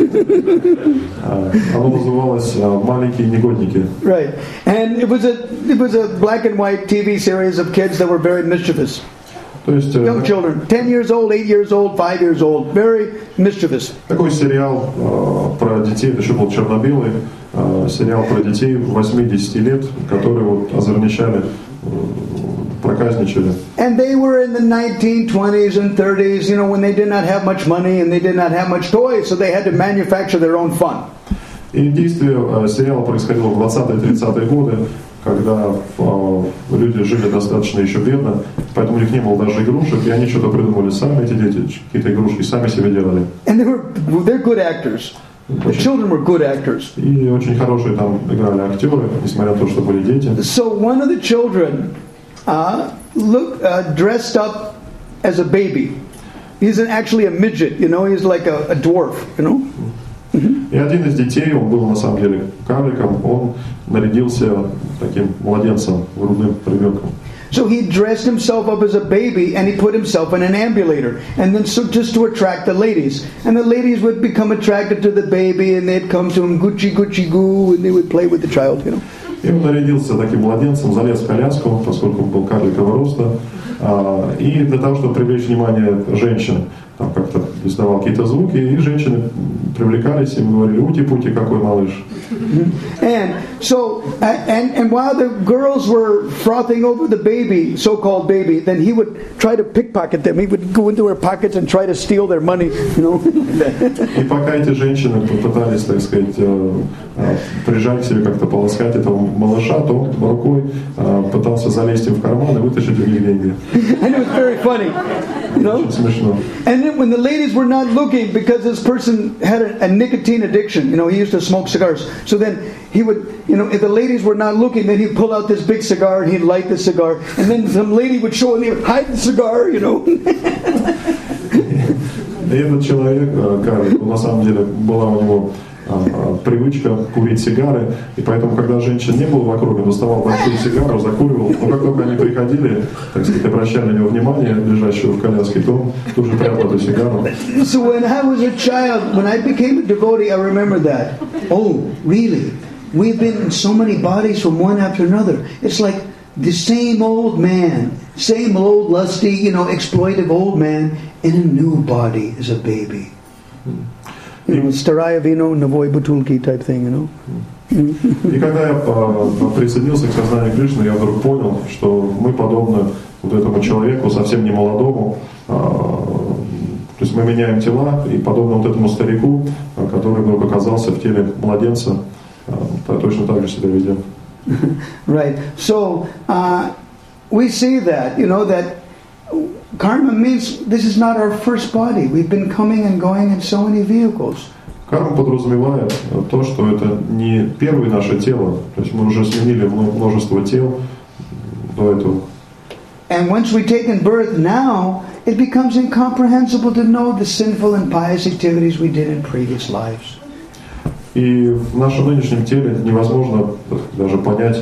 Оно называлось «Маленькие негодники». Right, and it was a it was a black and white T V series of kids that were very mischievous. То есть, young children, ten years old, eight years old, five years old, very mischievous. Такой сериал uh, про детей, это еще был черно-белый, uh, сериал про детей восьми-десяти лет, которые вот озорничали, проказничали. And they were in the nineteen twenties and thirties, you know, when they did not have much money and they did not have much toys, so they had to manufacture their own fun. И действие uh, сериала происходило в двадцатые-тридцатые годы, когда uh, люди жили достаточно еще бедно, поэтому у них не было даже игрушек, и они что-то придумали сами, эти дети, какие-то игрушки сами себе делали. And they were, they're good actors. The children were good actors. И очень хорошие там играли актеры, несмотря на то, что были дети. So one of the children uh, look uh, dressed up as a baby. He's an, actually a midget, you know. He's like a, a dwarf, you know. Mm-hmm. И один из детей, он был на самом деле карликом, он нарядился таким младенцем, грудным ребенком. So he dressed himself up as a baby and he put himself in an ambulator, and then so just to attract the ladies, and the ladies would become attracted to the baby and they'd come to him Gucci Gucci goo, and they would play with the child, you know. И он нарядился таким младенцем, залез в коляску, поскольку он был карликового роста, и для того, чтобы привлечь внимание женщин, там как-то издавал какие-то звуки, и женщины привлекались, и мы говорили: ути-пути, какой малыш. And so, and, and while the girls were frothing over the baby, so-called baby, then he would try to pickpocket them. He would go into their pockets and try to steal their money, you know. И пока эти женщины попытались, так сказать, прижать к себе, как-то полоскать этого малыша, то он рукой пытался залезть им в карман и вытащить у них деньги. And it was very funny, you know. Очень смешно. And then when the ladies were not looking, because this person had a, a nicotine addiction, you know, he used to smoke cigars. So then he would, you know, if the ladies were not looking, then he'd pull out this big cigar and he'd light the cigar. And then some lady would show and he would hide the cigar, you know. И этот человек, Карл, на самом деле была у него привычка курить сигары, и поэтому, когда женщин не было вокруг, он доставал большую сигару, закуривал, но как только они приходили, так сказать, обращали на него внимание, лежащего в коляске, то он тут же прятал эту сигару. So when I was a child, when I became a devotee, I remember that. Oh, really? We've been in so many bodies from one after another. It's like the same old man, same old lusty, you know, exploitive old man in a new body as a baby. You know, старая вино, новой бутылки type thing, you know. И когда я присоединился к сознанию Кришны, я вдруг понял, что мы подобны вот этому человеку, совсем не молодому. То есть мы меняем тела, и подобно вот этому старику, который вдруг оказался в теле младенца, точно так же себя ведем. Right. So uh, we see that, you know, that karma means this is not our first body. We've been coming and going in so many vehicles. Карма подразумевает то, что это не первое наше тело, то есть мы уже сменили множество тел до этого. And once we take in birth now, it becomes incomprehensible to know the sinful and pious activities we did in previous lives. И в нашем нынешнем теле невозможно даже понять,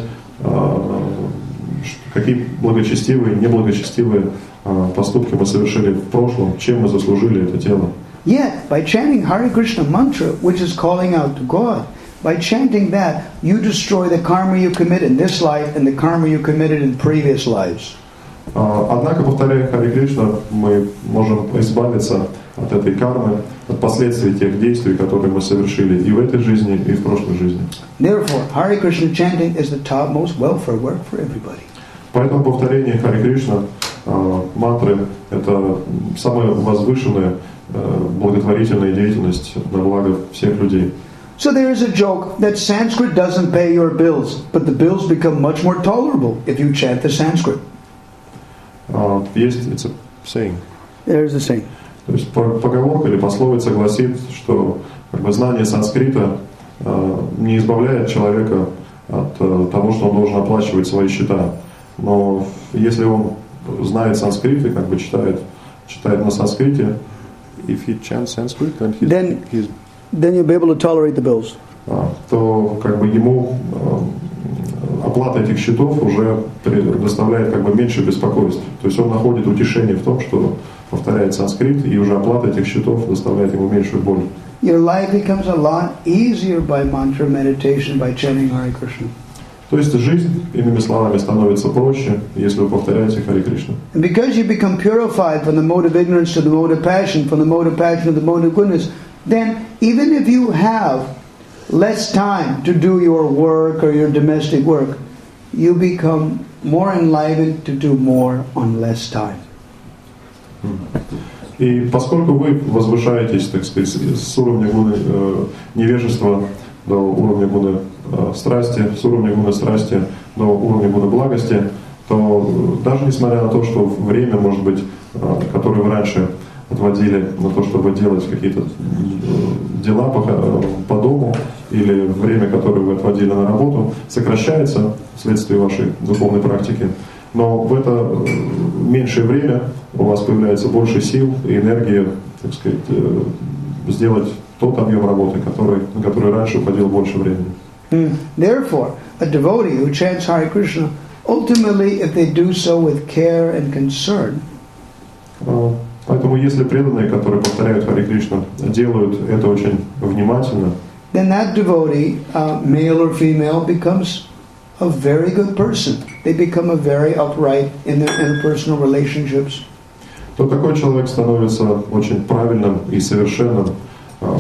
какие благочестивые и неблагочестивые поступки мы совершили в прошлом, чем мы заслужили это тело. Yet, by chanting Hare Krishna mantra, which is calling out to God, by chanting that, you destroy the karma you committed in this life and the karma you committed in previous lives. Однако, повторяя Харе Кришна, мы можем избавиться от этой кармы, от последствий тех действий, которые мы совершили и в этой жизни, и в прошлой жизни. Therefore, Hare Krishna chanting is the topmost welfare work for everybody. Поэтому повторение Харе Кришна, мантры, это самая возвышенная благотворительная деятельность на благо всех людей. So there is a joke that Sanskrit doesn't pay your bills, but the bills become much more tolerable if you chant the Sanskrit. Uh, есть, it's a saying. There's a saying. То есть поговорка или пословица гласит, что как бы, знание санскрита uh, не избавляет человека от uh, того, что он должен оплачивать свои счета. Но если он знает санскрит и как бы читает, читает на санскрите, if he chants Sanskrit, then, he's, then, he's, then you'll be able to tolerate the bills. Uh, то как бы ему uh, оплата этих счетов уже доставляет как бы меньше беспокойств. То есть он находит утешение в том, что повторяет санскрит, и уже оплата этих счетов доставляет ему меньшую боль. Your life becomes a lot easier by mantra meditation, by chanting Hare Krishna. То есть жизнь, иными словами, становится проще, если вы повторяете Харе Кришна. And because you become purified from the mode of ignorance to the mode of passion, from the mode of passion to the mode of goodness, then even if you have less time to do your work or your domestic work, you become more enlivened to do more on less time. И поскольку вы возвышаетесь, так сказать, с уровня гуны э, невежества до уровня гуны э, страсти, с уровня гуны страсти до уровня гуны благости, то даже несмотря на то, что время, может быть, э, которое вы раньше отводили на то, чтобы делать какие-то дела по, по дому, или время, которое вы отводили на работу, сокращается вследствие вашей духовной практики. Но в это меньшее время у вас появляется больше сил и энергии, так сказать, сделать тот объем работы, который, на который раньше уходило больше времени. Mm. Therefore, a devotee who chants Hare Krishna, ultimately, if they do so with care and concern, поэтому, если преданные, которые повторяют Харе Кришна, делают это очень внимательно, then that devotee, uh, male or female, becomes a very good person. They become a very upright in their interpersonal relationships. то такой человек становится очень правильным и совершенным в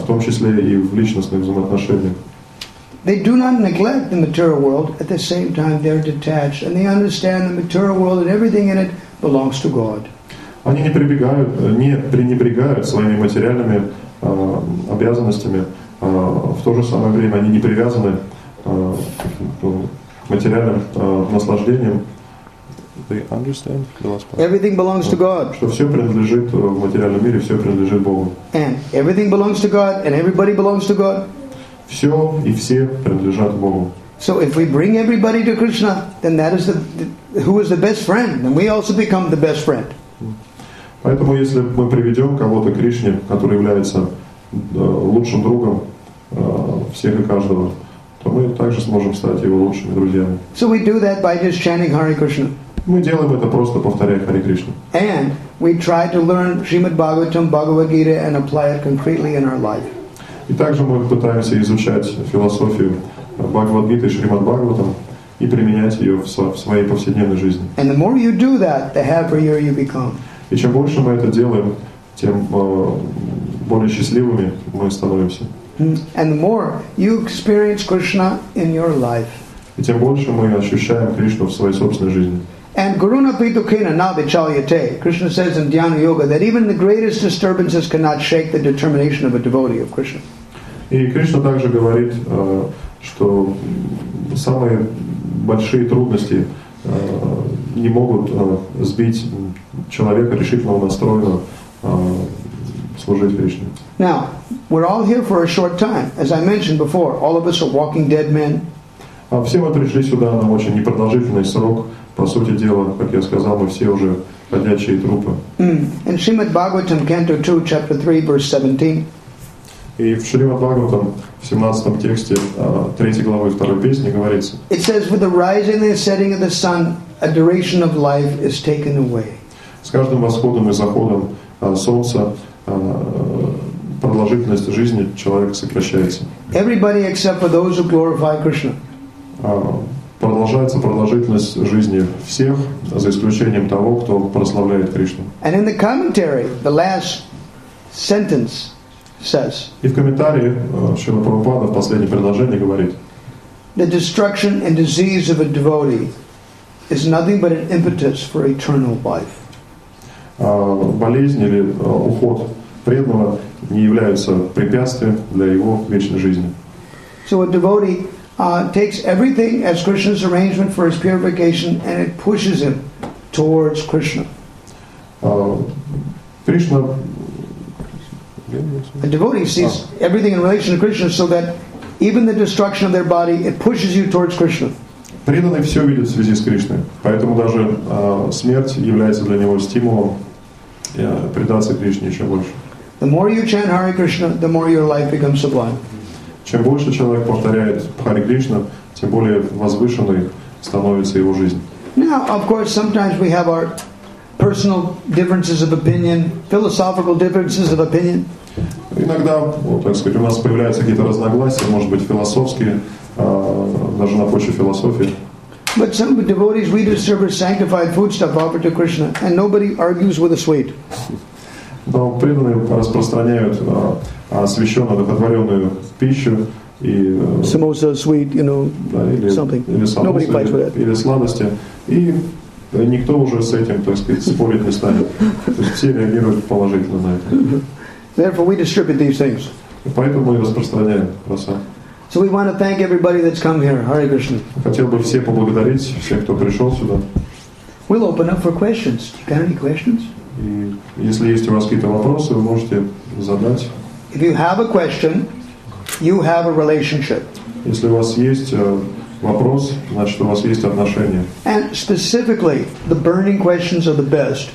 в том числе и в личностных взаимоотношениях. They do not neglect the material world. At the same time, they're detached, and they understand the material world and everything in it belongs to God. Они не прибегают, не пренебрегают своими материальными э, обязанностями. Э, в то же самое время они не привязаны э, к материальным э, наслаждениям. They understand the last part. Everything belongs to God. Что все принадлежит в материальном мире, все принадлежит Богу. And everything belongs to God, and everybody belongs to God. Все и все принадлежат Богу. So if we bring everybody to Krishna, then that is the, the who is the best friend, and we also become the best friend. Поэтому, если мы приведем кого-то к Кришне, который является лучшим другом всех и каждого, то мы также сможем стать его лучшими друзьями. So we do that by just chanting Hare Krishna. Мы делаем это просто повторяя Харе Кришну. And we try to learn Srimad Bhagavatam, Bhagavad Gita, and apply it concretely in our life. И также мы пытаемся изучать философию Бхагавад-гиты и Шримад Бхагаватам и применять ее в своей повседневной жизни. And the more you do that, the happier you become. И чем больше мы это делаем, тем более счастливыми мы становимся. And the more you experience Krishna in your life. И тем больше мы ощущаем Кришну в своей собственной жизни. And Guruna Pitukena na vichalyate. Krishna says in Dhyana Yoga that even the greatest disturbances cannot shake the determination of a devotee of Krishna. И Кришна также говорит, что самые большие трудности не могут сбить человека решительного настроенного служить Кришне. Now, we're all here for a short time. As I mentioned before, all of us are walking dead men. Все мы пришли сюда на очень непродолжительный срок. По сути дела, как я сказал, мы все уже ходячие трупы. Mm. In Srimad Bhagavatam, Canto two, Chapter three, Verse seventeen. И в Шримад Бхагаватам в семнадцатом тексте третьей главы второй песни говорится. It says, with the rising and the setting of the sun, a duration of life is taken away. С каждым восходом и заходом солнца продолжительность жизни человека сокращается. Everybody except for those who glorify Krishna. Продолжается продолжительность жизни всех, за исключением того, кто прославляет Кришну. And in the commentary, the last sentence says, и в комментарии Шрила Прабхупада в последнем предложении говорит: the destruction and disease of a devotee is nothing but an impetus for eternal life. Болезнь или уход преданного не являются препятствием для его вечной жизни. So a devotee uh, takes everything as Krishna's arrangement for his purification, and it pushes him towards Krishna. Кришна. A devotee sees everything in relation to Krishna, so that even the destruction of their body, it pushes you towards Krishna. Преданный все видит в связи с Кришной, поэтому даже э, смерть является для него стимулом э, предаться Кришне еще больше. The more you chant Hare Krishna, the more your life becomes sublime. Чем больше человек повторяет Харе Кришна, тем более возвышенной становится его жизнь. Now, of course, sometimes we have our personal differences of opinion, philosophical differences of opinion. Иногда, вот, так сказать, у нас появляются какие-то разногласия, может быть, философские, э, даже на почве философии. But some devotees, we discover sanctified foodstuff offered to Krishna, and nobody argues with a sweet. Но преданные распространяют э, освященную, одухотворенную пищу и э, samosa, sweet, you know, да, или, something. Или, самосы, Nobody fights with that. Или сладости, и никто уже с этим, так сказать, спорить не станет. То есть все реагируют положительно на это. Therefore, we distribute these things. И поэтому мы распространяем просад. So we want to thank everybody that's come here. Hare Krishna. Хотел бы всех поблагодарить, всех, кто пришел сюда. We'll open up for questions. You got any questions? И если есть у вас какие-то вопросы, вы можете задать. If you have a question, you have a relationship. Если у вас есть вопрос, значит, у вас есть отношения. And specifically, the burning questions are the best.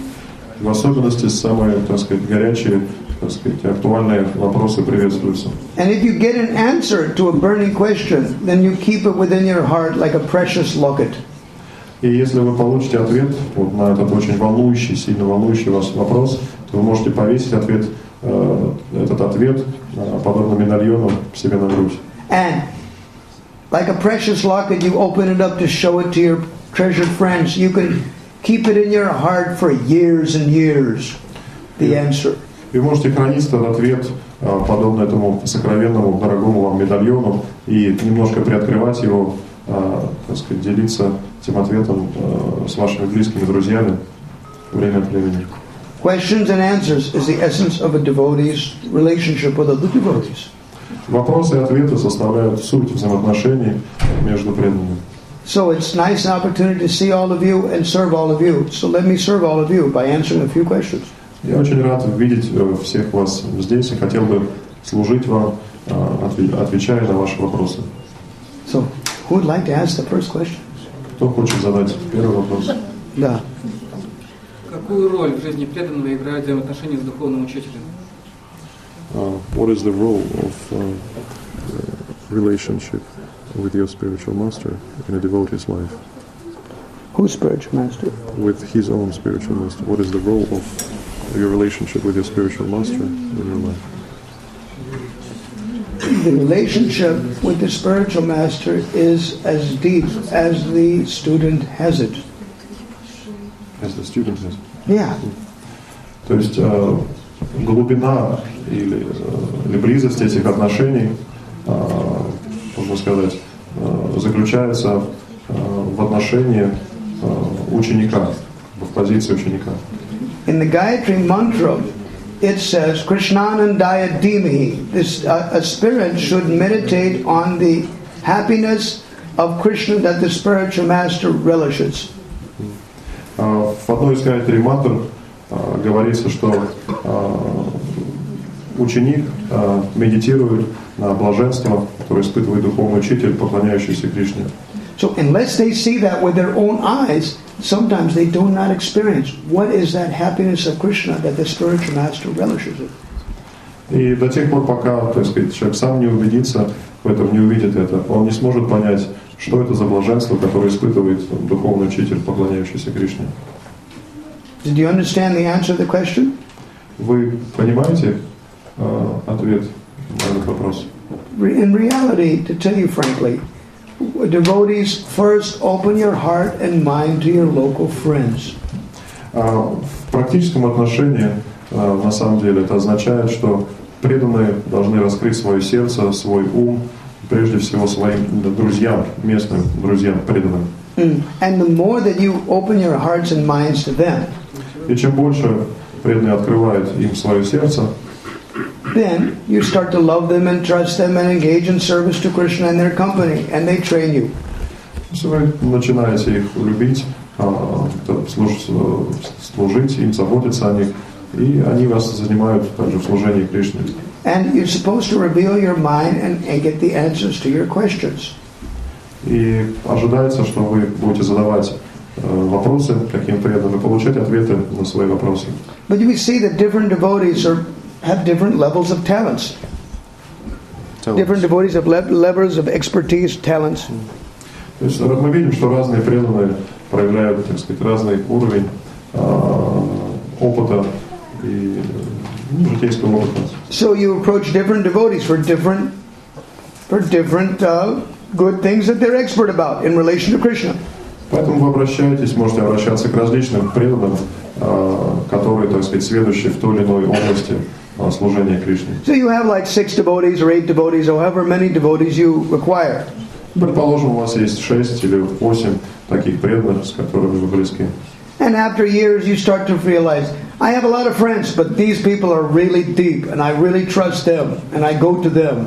В особенности самые, так сказать, горячие, так сказать, актуальные вопросы приветствуются. And if you get an answer to a burning question, then you keep it within your heart like a precious locket. И если вы получите ответ вот на этот очень волнующий, сильно волнующий вас вопрос, то вы можете повесить ответ, э, этот ответ э, подобно медальону себе на грудь. And like a precious locket, you open it up to show it to your treasured friends. You can keep it in your heart for years and years. The answer. И можете хранить этот ответ подобно этому сокровенному, дорогому вам медальону, и немножко приоткрывать его, так сказать, делиться этим ответом с вашими близкими друзьями время от времени. Questions and answers is the essence of a devotee's relationship with other devotees. Вопросы и ответы составляют суть взаимоотношений между преданными. So it's nice opportunity to see all of you and serve all of you. So let me serve all of you by answering a few questions. Я очень рад видеть всех вас здесь и хотел бы служить вам, отвечая на ваши вопросы. So, who would like to ask the first question? Кто хочет задать первый вопрос? Да. Какую роль в жизни преданного играют взаимоотношения с духовным учителем? Uh, what is the role of uh, relationship with your spiritual master in a devotee's life? Who's spiritual master? With his own spiritual master. What is the role of your relationship with your spiritual master in your life? The relationship with the spiritual master is as deep as the student has it. As the student has. Yeah. То есть uh, глубина или, или близость этих отношений, uh, можно сказать, uh, заключается uh, в отношении uh, ученика, в позиции ученика. In the Gayatri Mantra, it says, Krishnanandaya Dhimahi. This, uh, a spirit should meditate on the happiness of Krishna that the spiritual master relishes. Uh, в одной из Гайатри Мантр uh, говорится, что uh, ученик uh, медитирует на блаженство, которое испытывает духовный учитель, поклоняющийся Кришне. So unless they see that with their own eyes, sometimes they do not experience what is that happiness of Krishna that the spiritual master relishes it. И до тех пор, пока, так сказать, человек сам не убедится в этом, не увидит это, он не сможет понять, что это за блаженство, которое испытывает духовный учитель, поклоняющийся Кришне. Did you understand the answer to the question? Вы понимаете uh, ответ на этот вопрос? In reality, to tell you frankly, devotees first open your heart and mind to your local friends. Uh, в практическом отношении, uh, на самом деле, это означает, что преданные должны раскрыть свое сердце, свой ум, прежде всего своим друзьям, местным друзьям, преданным. Mm. And the more that you open your hearts and minds to them, и чем больше преданные открывают им свое сердце, then you start to love them and trust them and engage in service to Krishna and their company, and they train you. Вы начинаете их любить, служить им, заботиться о них, и они вас занимают также в служении Кришне. And you're supposed to reveal your mind and, and get the answers to your questions. И ожидается, что вы будете задавать вопросы таким преданным и получать ответы на свои вопросы. But you see that different devotees are have different levels of talents. talents. Different devotees have le- levels of expertise, talents. То есть мы видим, что разные преданные проявляют, так сказать, разный уровень опыта и житейского опыта. So you approach different devotees for different for different uh, good things that they're expert about in relation to Krishna. Поэтому вы обращаетесь, можете обращаться к различным преданным, которые, так сказать, сведущие в той или иной области служения Кришне. So you have like six devotees or eight devotees, or however many devotees you require. Предположим, у вас есть шесть или восемь таких преданных, с которыми вы близки. And after years, you start to realize, I have a lot of friends, but these people are really deep, and I really trust them, and I go to them.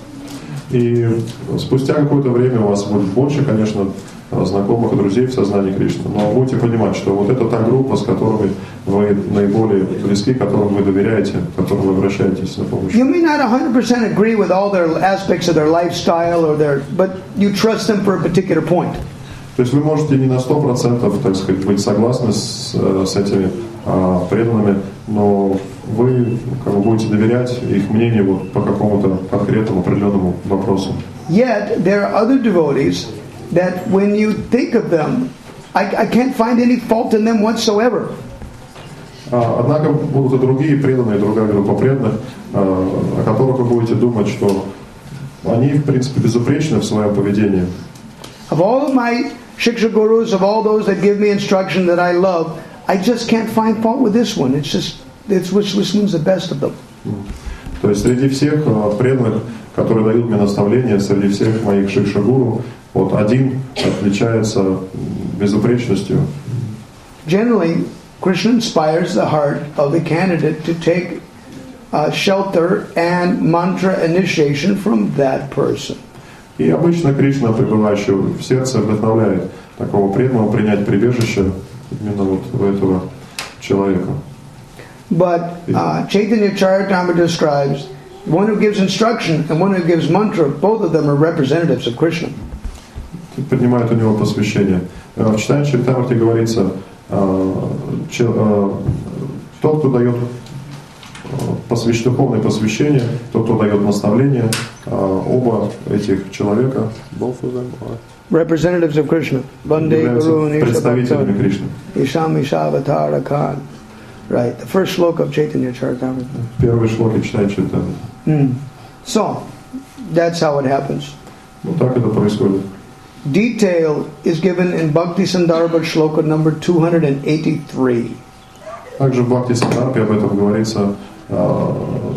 И спустя какое-то время у вас будет больше, конечно, знакомых и друзей в сознании Кришны, но будете понимать, что вот это та группа, с которыми вы наиболее близки, которым вы доверяете, к которым вы обращаетесь за помощью. You may not one hundred percent agree with all their aspects of their lifestyle or their, but you trust them for a particular point. То есть вы можете не на сто процентов, так сказать, быть согласны с, с этими а, преданными, но вы как бы будете доверять их мнению вот по какому-то конкретному определенному вопросу. Yet there are other devotees that when you think of them, I, I can't find any fault in them whatsoever. А, однако будут и другие преданные, другая группа преданных, а, о которых вы будете думать, что они в принципе безупречны в своем поведении. Of all of my Shiksha Gurus, of all those that give me instruction that I love, I just can't find fault with this one. It's just, it's, this one's the best of them. То есть среди всех преданных, которые дают мне наставления, среди всех моих шикша-гуру, вот один отличается безупречностью. Generally, Krishna inspires the heart of the candidate to take uh, shelter and mantra initiation from that person. И обычно Кришна, пребывающий в сердце, вдохновляет такого преданного принять прибежище именно вот у этого человека. But uh, Chaitanya Charitamrita describes one who gives instruction and one who gives mantra, both of them are representatives of Krishna. Принимает у него посвящение. В Читании Чаритамрите говорится, тот, кто дает духовное посвящение, тот, кто дает наставление, оба этих человека, both of them are representatives of Krishna. Являются представителями Кришны. Isham Ishavatara Khan. Right, the first sloka of Chaitanya Charitamrita. Первый шлоки Читания Чаритамриты. Mm. So, that's how it happens. Ну так это происходит. Detail is given in Bhakti Sandarbha shloka number two hundred eighty-three. Также в Бхакти Сандарбе об этом говорится uh,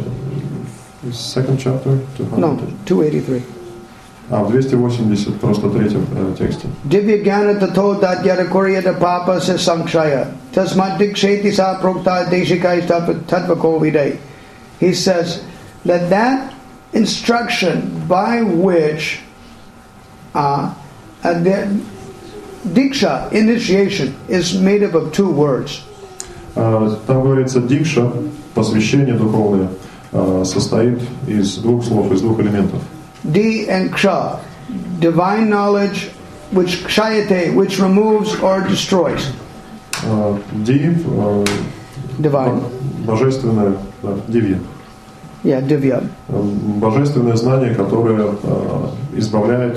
second chapter? No, two eighty-three. А, в двести восемьдесят, просто третьем э, тексте. Divya Gyana Tato Datyata Koryata Papa se Sankshaya Tasmat Diksheti Sa Prokta Deshikai Tatvako Vidai. He says that that instruction by which uh, uh, the Diksha, initiation, is made up of two words. Uh, там говорится, Дикша, посвящение духовное, uh, состоит из двух слов, из двух элементов. D and Ksha, divine knowledge, which kshayate, which removes or destroys. Uh, Div, uh, divine. Божественное, да, дивья. Yeah, divya. Uh, божественное знание, которое uh, избавляет.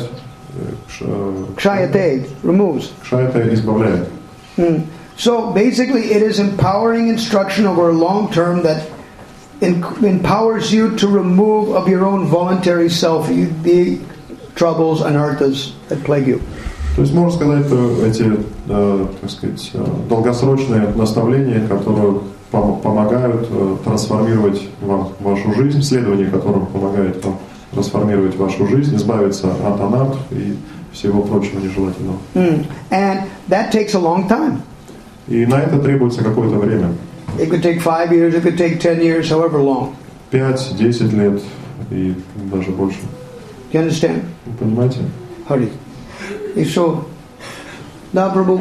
Uh, kshayate, removes. Kshayate избавляет. Hmm. So basically, it is empowering instruction over a long term that In, empowers you to remove of your own voluntary self you, the troubles and anarthas that plague you. То есть можно сказать, что эти, э, так сказать, долгосрочные наставления, которые пом- помогают э, трансформировать вам вашу жизнь, следование которым помогает вам трансформировать вашу жизнь, избавиться от анарт и всего прочего нежелательного. Mm. And that takes a long time. И на это требуется какое-то время. It could take five years, it could take ten years, however long. Пять, десять лет и даже больше. Do you understand? Вы понимаете? Hari. И что? Да, Прабhu?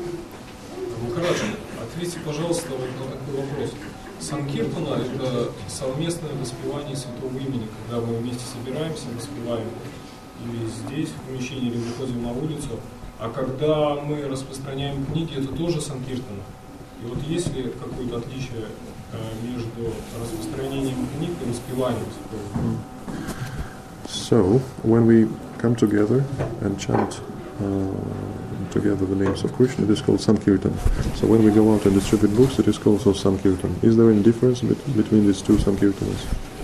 Махарадж, ответьте, пожалуйста, вот на такой вопрос. Санкиртана – это совместное воспевание святого имени, когда мы вместе собираемся, воспеваем или здесь, в помещении, или выходим на улицу. А когда мы распространяем книги, это тоже санкиртана. И вот есть ли какое-то отличие э, между распространением книг и воспеванием? So, when we come together and chant uh, together the names of Krishna, it is called Sankirtan. So when we go out and distribute books, it is called also Sankirtan. Is there any difference bet- between these two Sankirtanas?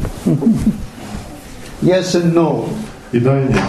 Yes and no. И да, и нет.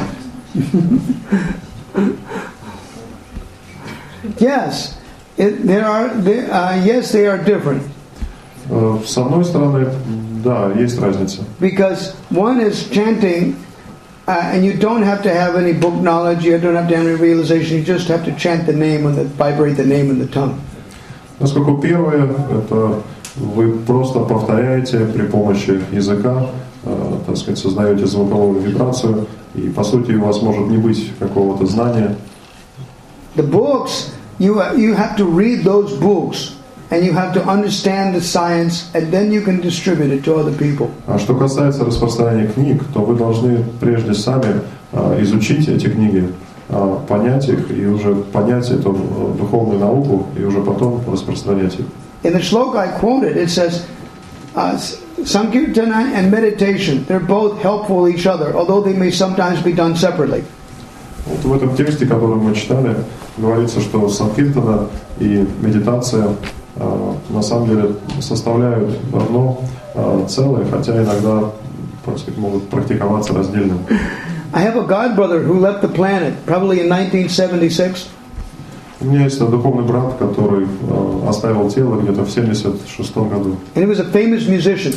Yes. It, there are, they, uh, yes, they are different. Uh, с одной стороны, да, есть разница. Because one is chanting, uh, and you don't have to have any book knowledge, you don't have to have any realization, you just have to chant the name and the, vibrate the name in the tongue. Поскольку первое, это вы просто повторяете при помощи языка, uh, так сказать, создаете звуковую вибрацию, и по сути у вас может не быть какого-то знания. The books, You, you have to read those books and you have to understand the science and then you can distribute it to other people. А что касается распространения книг, то вы должны прежде сами uh, изучить эти книги, uh, понять их и уже понять эту uh, духовную науку и уже потом распространять их. In the shloka I quoted, it says, uh, Sankirtana and meditation, they're both helpful each other, although they may sometimes be done separately. Вот в этом тексте, который мы читали, говорится, что санкиртана и медитация э, на самом деле составляют одно э, целое, хотя иногда, так сказать, могут практиковаться раздельно. I have a godbrother who left the planet probably in nineteen seventy-six. У меня есть духовный брат, который э, оставил тело где-то в семьдесят шестом году. And he was a famous musician.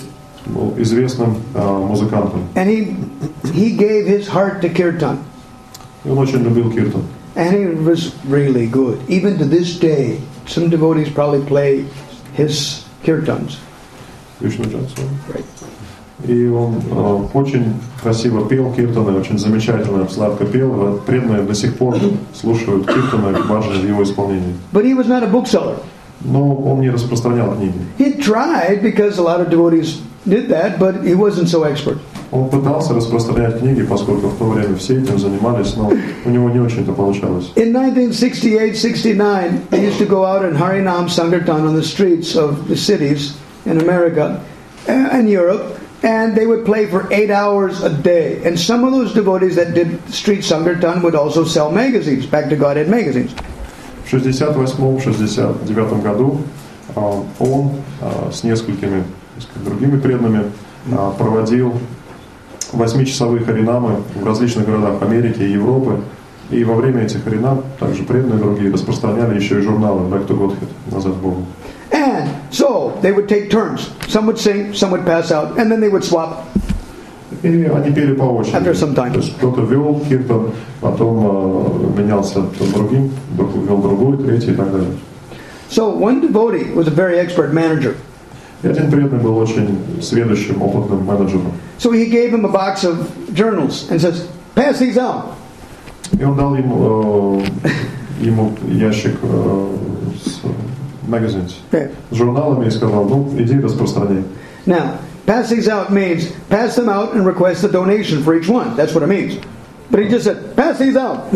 был известным э, музыкантом. And he he gave his heart to kirtan. И он очень любил киртан. And he was really good. Even to this day, some devotees probably play his kirtans. Вишну Джансу. Right. И он э, очень красиво пел киртаны, очень замечательно, сладко пел. Преданные до сих пор слушают киртаны, важны в его исполнении. But he was not a bookseller. Но он не распространял книги. He tried because a lot of devotees did that, but he wasn't so expert. Он пытался распространять книги, поскольку в то время все этим занимались, но у него не очень-то получалось. In nineteen sixty-eight sixty-nine, I used to go out and Harinam Sankirtan on the streets of the cities in America and Europe, and they would play for eight hours a day. And some of those devotees that did street Sankirtan would also sell magazines, Back to Godhead magazines. В шестьдесят восьмом шестьдесят девятом году он с несколькими другими преданными проводил восьмичасовые харинамы в различных городах Америки и Европы. И во время этих харинам также преданные другие распространяли еще и журналы Back to Godhead, назад к Богу. And so they would take turns. Some would sing, some would pass out, and then they would swap. И они пели по очереди. After some time. То есть кто-то вел киртан, потом э, менялся другим, вел другой, третий и так далее. So one devotee was a very expert manager. И один преданный был очень сведущим, опытным менеджером. So he gave him a box of journals and says, "Pass these out." И он дал ему, э, ему ящик э, с magazines, Okay. с журналами и сказал, ну, иди распространяй. Now, pass these out means pass them out and request a donation for each one. That's what it means. But he just said, pass these out.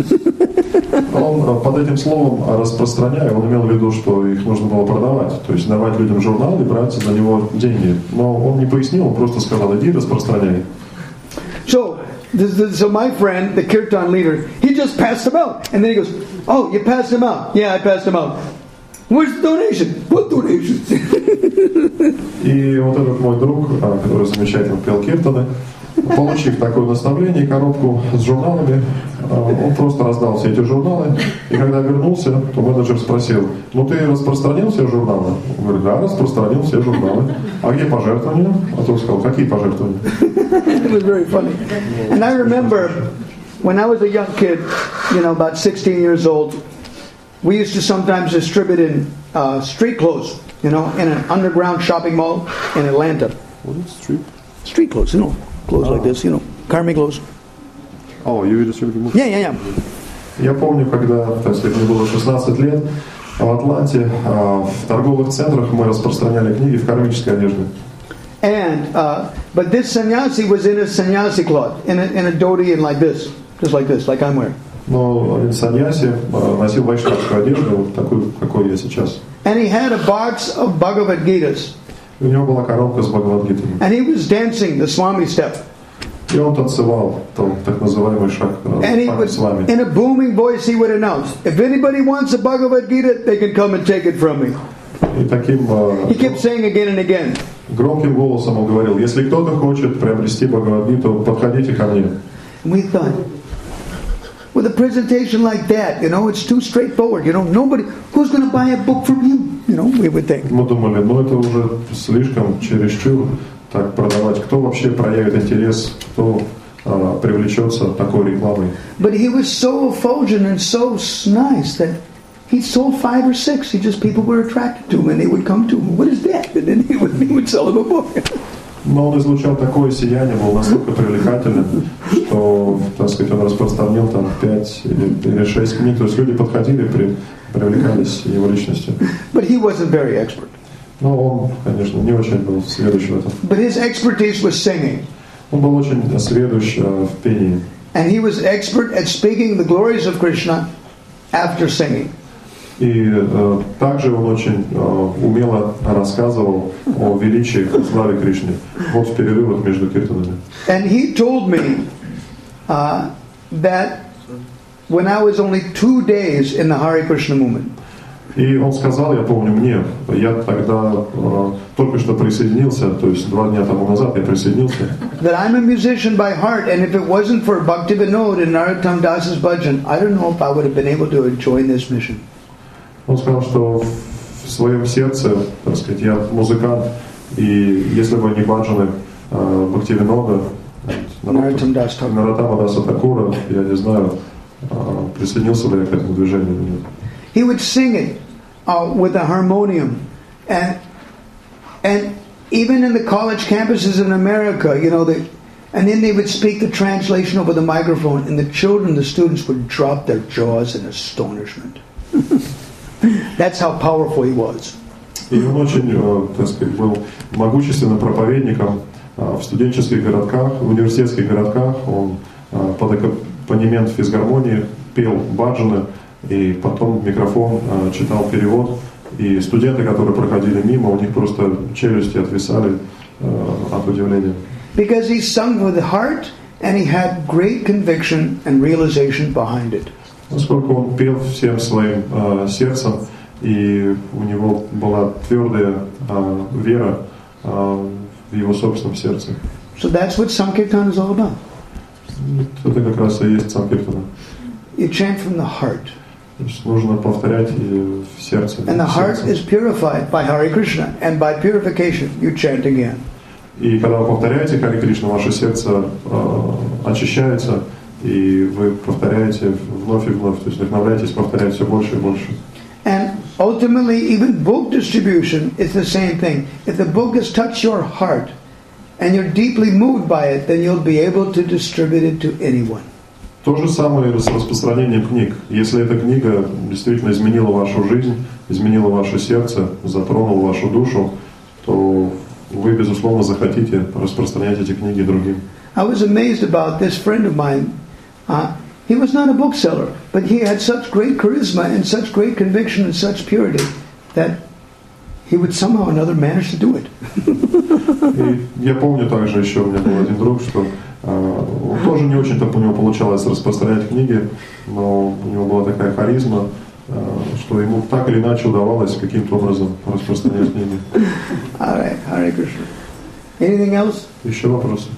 Он под этим словом распространяя, он имел в виду, что их нужно было продавать, то есть давать людям журнал и брать за него деньги. Но он не пояснил, он просто сказал, иди распространяй. So, this, this, so my friend, the kirtan leader, he just passed them out. And then he goes, oh, you passed them out? Yeah, I passed them out. Where's the donation? What donation? И вот этот мой друг, который замечательно пел киртаны, получив такое наставление и коробку с журналами, он просто раздал все эти журналы. И когда вернулся, то менеджер спросил, ну ты распространил все журналы? Он говорит, да, распространил все журналы. А где пожертвования? А тот сказал, какие пожертвования? It was very funny. And I remember when I was a young kid, you know, about sixteen years old, we used to sometimes distribute in uh, street clothes, you know, in an underground shopping mall in Atlanta. What is street? Street clothes, you know, clothes oh. like this, you know, karmi clothes. Oh, you distributed? Yeah, yeah, yeah. Я помню, когда, то есть, мне было шестнадцать лет, в Атланте, в торговых центрах мы распространяли книги в кармической одежде. And, uh, but this sannyasi was in a sannyasi cloth, in a, in a dhoti and like this, just like this, like I'm wearing. Но один саньяси носил вайшнавскую одежду, вот такую, какой я сейчас. And he had a box of Bhagavad Gitas. И у него была коробка с Бхагавад-гитами. And he was dancing the Swami step. И он танцевал то, так называемый шаг, And he шаг would, с вами. in a booming voice, he would announce, if anybody wants a Bhagavad Gita, they can come and take it from me. И таким He kept saying again and again. громким голосом он говорил, если кто-то хочет приобрести Бхагавад-гиту, подходите ко мне. And we thought, with a presentation like that, you know, it's too straightforward. You know, nobody, who's going to buy a book from him? You know, we would think. Мы думали, ну это уже слишком чересчур так продавать. Кто вообще проявит интерес, кто а, привлечется такой рекламой? But he was so effulgent and so nice that he sold five or six. He just, people were attracted to him and they would come to him. What is that? And then he would, he would sell them a book. Но он излучал такое сияние, был настолько привлекательным, что, так сказать, он распространил там пять или шесть книг. То есть люди подходили, при, привлекались его личностью. But he wasn't very expert. Но он, конечно, не очень был сведущ в этом. But his expertise was singing. Он был очень сведущ в пении. And he was expert at speaking the glories of Krishna after singing. И э, также он очень э, умело рассказывал о величии и славе Кришны вот в перерывах между киртанами. And he told me uh, that when I was only two days in the Hare Krishna movement. И он сказал, я помню, мне, я тогда э, только что присоединился, то есть два дня тому назад я присоединился. That I'm a musician by heart, and if it wasn't for Bhaktivinoda and Narottam Das's bhajan, I don't know if I would have been able to join this mission. Он сказал, что в своем сердце, так сказать, я музыкант И если бы не баджаны э, Бхактивинода, Нароттама Даса Такура, я не знаю, э, присоединился бы я к этому движению или нет. He would sing it uh, with a harmonium, and and even in the college campuses in America, you know, they, and then they would speak the translation over the microphone, and the children, the students would drop their jaws in astonishment. That's how powerful he was. И он очень, так сказать, был могущественным проповедником в студенческих городках, в университетских городках. Он под аккомпанемент физгармонии пел баджаны, и потом в микрофон читал перевод. И студенты, которые проходили мимо, у них просто челюсти отвисали от удивления. Because he sung with the heart, and he had great conviction and realization behind it. Поскольку он пел всем своим э, сердцем, и у него была твердая э, вера э, в его собственном сердце. So that's what Sankirtan is all about. Это как раз и есть Санкиртана. You chant from the heart. То есть нужно повторять и в сердце. And the heart is purified by Hare Krishna, and by purification you chant again. И когда вы повторяете Харе Кришна, ваше сердце э, очищается, и вы повторяете вновь и вновь, то есть вдохновляетесь повторять все больше и больше. And ultimately, even book distribution is the same thing. If the book has touched your heart, and you're deeply moved by it, then you'll be able to distribute it to anyone. То же самое с распространением книг. Если эта книга действительно изменила вашу жизнь, изменила ваше сердце, затронула вашу душу, то вы, безусловно, захотите распространять эти книги другим. I was amazed about this friend of mine. Uh, he was not a bookseller, but he had such great charisma and such great conviction and such purity that he would somehow or another manage to do it. И я помню также еще, у меня был один друг, что uh, тоже не очень-то у него получалось распространять книги, но у него была такая харизма, что ему так или иначе удавалось каким-то образом распространять книги. All right, Hare Krishna. Anything else? Еще вопросы?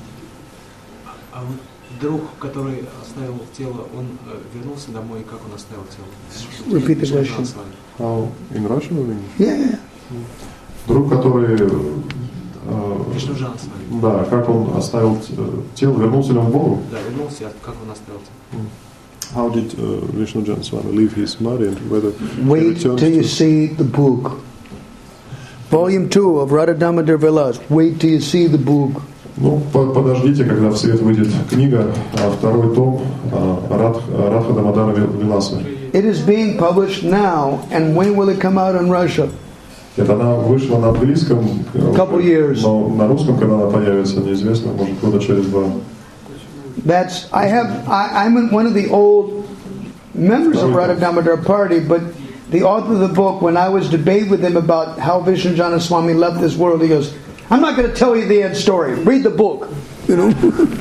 А вот друг, который оставил тело, он вернулся домой, как он оставил тело? Repeat the question. How, in Russian or English? Yeah, yeah. Друг, который... Вишнуджан с вами. Да, как он оставил тело, вернулся ли он к Богу? Да, вернулся, как он оставил тело? How did uh, Vishnujan Swami leave his body and whether Wait till you see the book. Volume two of Radha Damodar Vilas. Wait till you see the book. Ну, подождите, когда в свет выйдет книга, второй том Радха Дамодара Виласа. It is being published now, and when will it come out in Russia? Это она вышла на английском, Couple years. Но на русском, когда она появится, неизвестно, может, года через два. That's I have. I, I'm one of the old members of Radha Damodar Party, but the author of the book, when I was debating with him about how Vishnujana Swami left this world, he goes, "I'm not going to tell you the end story. Read the book." You know.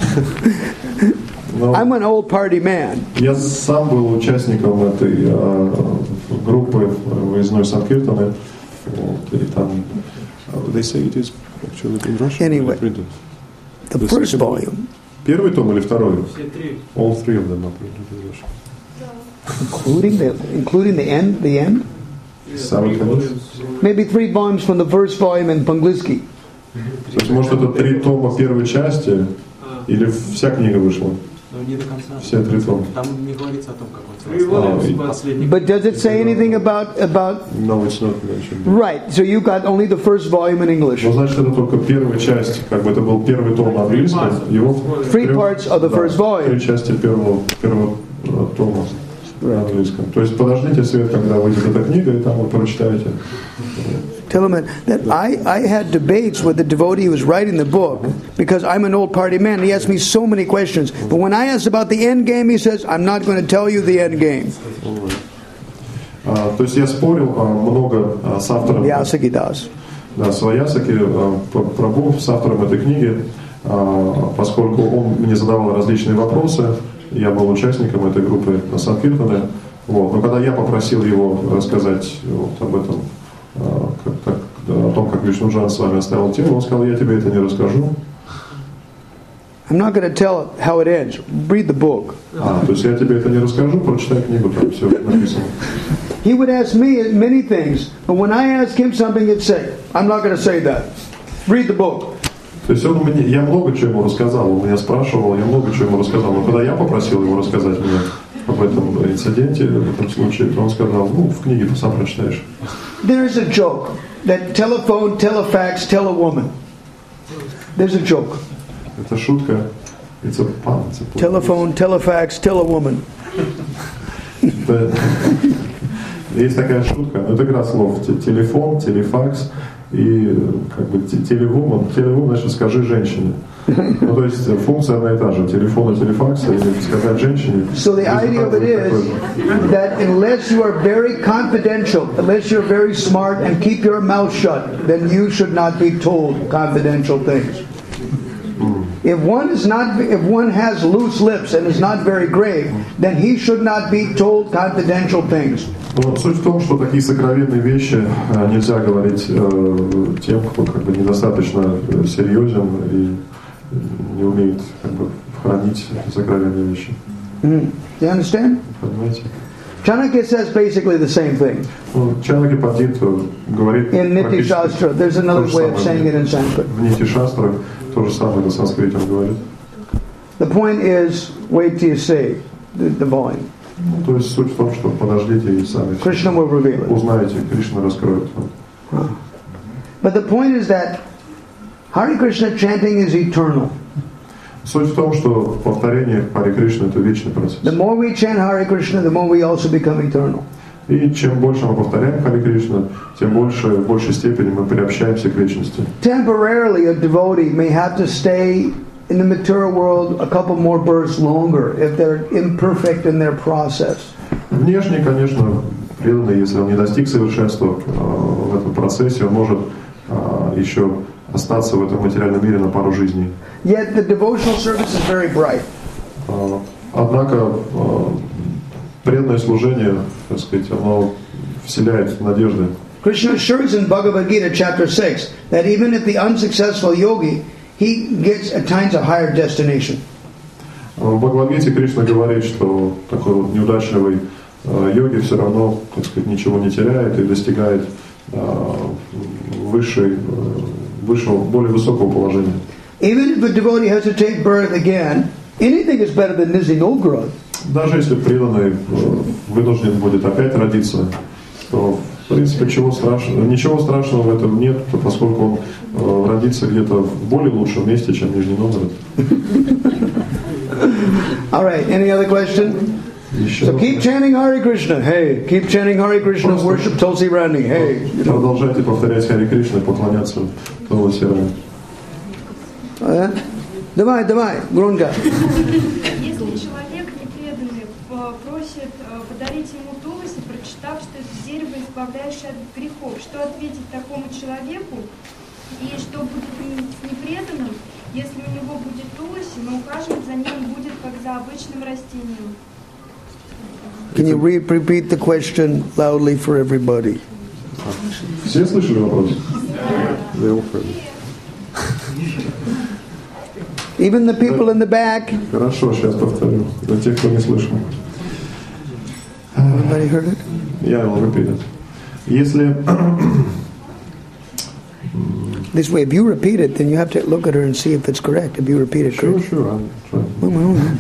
No, I'm an old party man. Я сам был участником этой uh, группы выездной Санкиртаны. Вот, и там, they say it is actually in Russian. Anyway, the, the first volume. Первый том или второй? Все три. All three of them are printed in Russian. Including the including the end, the end. Maybe three volumes from the first volume in Panglisky. То есть, может, это три тома первой части, или вся книга вышла? Но не до конца. Все три тома. Там не говорится о том, как он последний. But does it say anything about about? No, it's not mentioned. Right. So you got only the first volume in English. Ну, значит, это только первая часть, как бы это был первый том на английском. Его three parts of the first volume. Три части первого первого тома на английском. То есть, подождите свет, когда выйдет эта книга, и там вы прочитаете. Tell him that I, I had debates with the devotee who was writing the book because I'm an old party man. He asked me so many questions. But when I asked about the end game, he says, I'm not going to tell you the end game. Uh, то есть я спорил uh, много uh, с автором. Ясаки Дас. Да, с Ваясаки uh, Прабху, с автором этой книги, uh, поскольку он мне задавал различные вопросы. Я был участником этой группы на Санкиртане. Вот. Но когда я попросил его рассказать вот об этом, Как, как, о том, как Вишнуджан с вами оставил тело, он сказал, я тебе это не расскажу. I'm not going to tell how it ends. Read the book. А, то есть я тебе это не расскажу, прочитай книгу, там все написано. He would ask me many things, but when I ask him something, he'd say, I'm not going to say that. Read the book. То есть он мне, я много чего ему рассказал, он меня спрашивал, я много чего ему рассказал. Но когда я попросил его рассказать мне об этом инциденте, в этом случае, то он сказал, ну, в книге ты сам прочитаешь. There's a joke that telephone, telefax, tell a woman. There's a joke. Это шутка. It's a pun. It's a pun. Telephone, telefax, tell a woman. Есть такая шутка, но это игра слов. Телефон, телефакс и как бы телевуман. Телевуман, значит, скажи женщине. Ну, то есть функция одна и та же. Телефона, телефакса или сказать женщине. So the idea of it is that unless you are very confidential, unless you're very smart and keep your mouth shut, then you should not be told confidential things. If one is not, if one has loose lips and is not very grave, then he should not be told confidential things. Но суть в том, что такие сокровенные вещи нельзя говорить э, тем, кто как бы недостаточно серьезен и не умеет как бы хранить сокровенные вещи. Mm. You understand? Понимаете? Chanakya says basically the same thing. Ну, Чанакья Пандит говорит in Niti Shastra. There's another way of saying it in Sanskrit. В Нити Шастрах то же самое на санскрите он говорит. The point is, wait till you see the, the volume. Ну, то есть суть в том, что подождите и сами Krishna will reveal it. узнаете, Кришна раскроет вам. But the point is that Hare Krishna chanting is eternal. Суть в том, что повторение Харе Кришны — это вечный процесс. The more we chant Hare Krishna, the more we also become eternal. И чем больше мы повторяем Харе Кришна, тем больше, в большей степени мы приобщаемся к вечности. Temporarily, a devotee may have to stay in the material world a couple more births longer if they're imperfect in their process. Внешне, конечно, преданный, если он не достиг совершенства э, в этом процессе, он может э, еще остаться в этом материальном мире на пару жизней. Yet the devotional service is very bright. Э, однако э, преданное служение, так сказать, оно вселяет надежды. Krishna assures in Bhagavad Gita chapter six that even if the unsuccessful yogi, he gets attains a higher destination. В Бхагавад-гите Кришна говорит, что такой вот неудачливый э, йоги все равно, так сказать, ничего не теряет и достигает э, высшей, э, высшего, более высокого положения. Even if a devotee has to take birth again, anything is better than Nizhny Novgorod. Даже если преданный э, вынужден будет опять родиться, то в принципе чего страшного, ничего страшного в этом нет, поскольку он э, родится где-то в более лучшем месте, чем Нижний Новгород. All right, any other question? Еще So keep chanting Hare Krishna. Hey, keep chanting Hare Krishna. Worship Tulsi Rani. Hey. Продолжайте повторять Харе Кришна и поклоняться Тулси Рани. Uh, давай, давай, громко. Если человек непреданный просит подарить ему Тулси, прочитав, что это дерево, избавляющее от грехов, что ответить такому человеку? И что будет с непреданным, если у него будет Тулси, но ухаживать за ним будет как за обычным растением? Can you re- repeat the question loudly for everybody? Все слышали вопрос? Even the people in the back. Хорошо, сейчас повторю. Для тех, кто не слышал. Everybody heard it? Я will repeat it. Если This way, if you repeat it, then you have to look at her and see if it's correct. If you repeat it Sure, correctly. sure, I'm trying.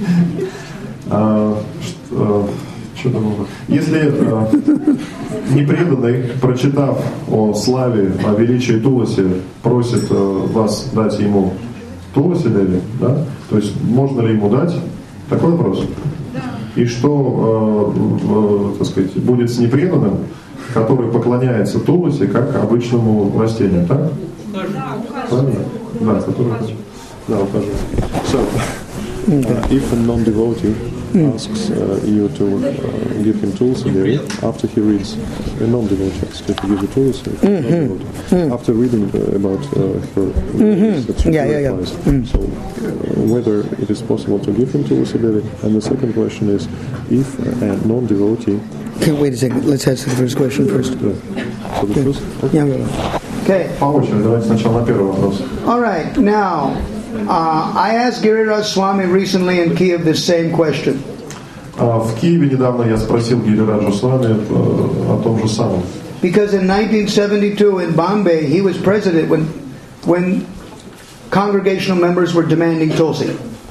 А, что, что там было? Если а, непреданный, прочитав о славе, о величии Туласи, просит а, вас дать ему Туласи Деви, да? То есть можно ли ему дать? Такой вопрос? Да. И что, а, а, так сказать, будет с непреданным, который поклоняется Туласи как обычному растению, так? Да, Правильно? Да, который да, ухаживает. So, uh, if a non-devotee asks uh, you to uh, give him Tulsi Devi, after he reads, a non-devotee asks you to give the Tulsi, mm-hmm. after reading uh, about uh, her, mm-hmm. that she Yeah, yeah, yeah. replies. Mm. So, uh, whether it is possible to give him Tulsi Devi, and the second question is, if a non-devotee. Okay, wait a second. Let's answer the first question first. Yeah. So the first. Yeah, yeah. Okay. По очереди, давайте сначала на первый вопрос. All right. Now, uh, I asked Giriraj Swami recently in Kiev this same question. Uh, в Киеве недавно я спросил Гирираджа Свами uh, о том же самом. Because in nineteen seventy-two in Bombay, he was president when when congregational members were demanding Tulsi?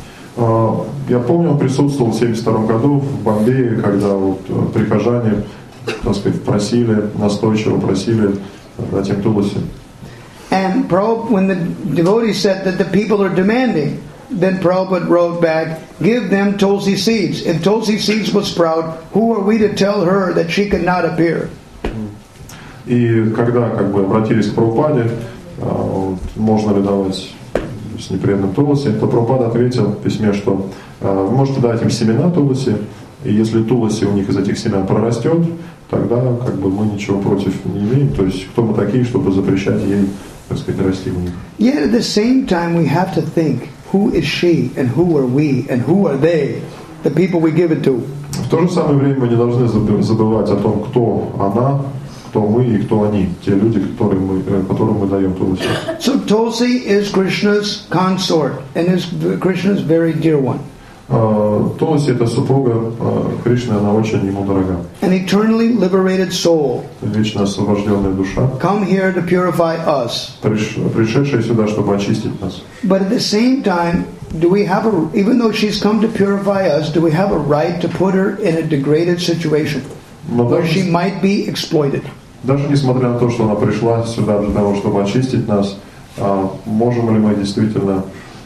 Я помню, он присутствовал в семьдесят втором году в Бомбее, когда вот прихожане, так сказать, просили, настойчиво просили дать им Тулси. And Prabhupada, when the devotees said that the people are demanding, then Prabhupada wrote back, give them Tulsi seeds. If Tulsi seeds will sprout, who are we to tell her that she could not appear? И когда как бы обратились к Прабхупаде, вот, можно ли давать с непреданным Тулси, то Прабхупада ответил в письме, что вы можете дать им семена Тулси, и если Тулси у них из этих семян прорастет, тогда как бы мы ничего против не имеем. То есть кто мы такие, чтобы запрещать ей, так сказать, расти у них. Yet at the same time we have to think, who is she and who are we and who are they, the people we give it to. В то же самое время мы не должны забывать о том, кто она, кто мы и кто они, те люди, которые мы, которым мы даем Тулси. So Tulsi is Krishna's consort and is Krishna's very dear one. Тулси — это супруга Кришны, она очень ему дорога. An eternally liberated soul. Вечно освобожденная душа. Come here to purify us. Пришедшая сюда, чтобы очистить нас. But at the same time, do we have a, even though she's come to purify us, do we have a right to put her in a degraded situation where she might be exploited? Даже несмотря на то, что она пришла сюда для того, чтобы очистить нас, можем ли мы действительно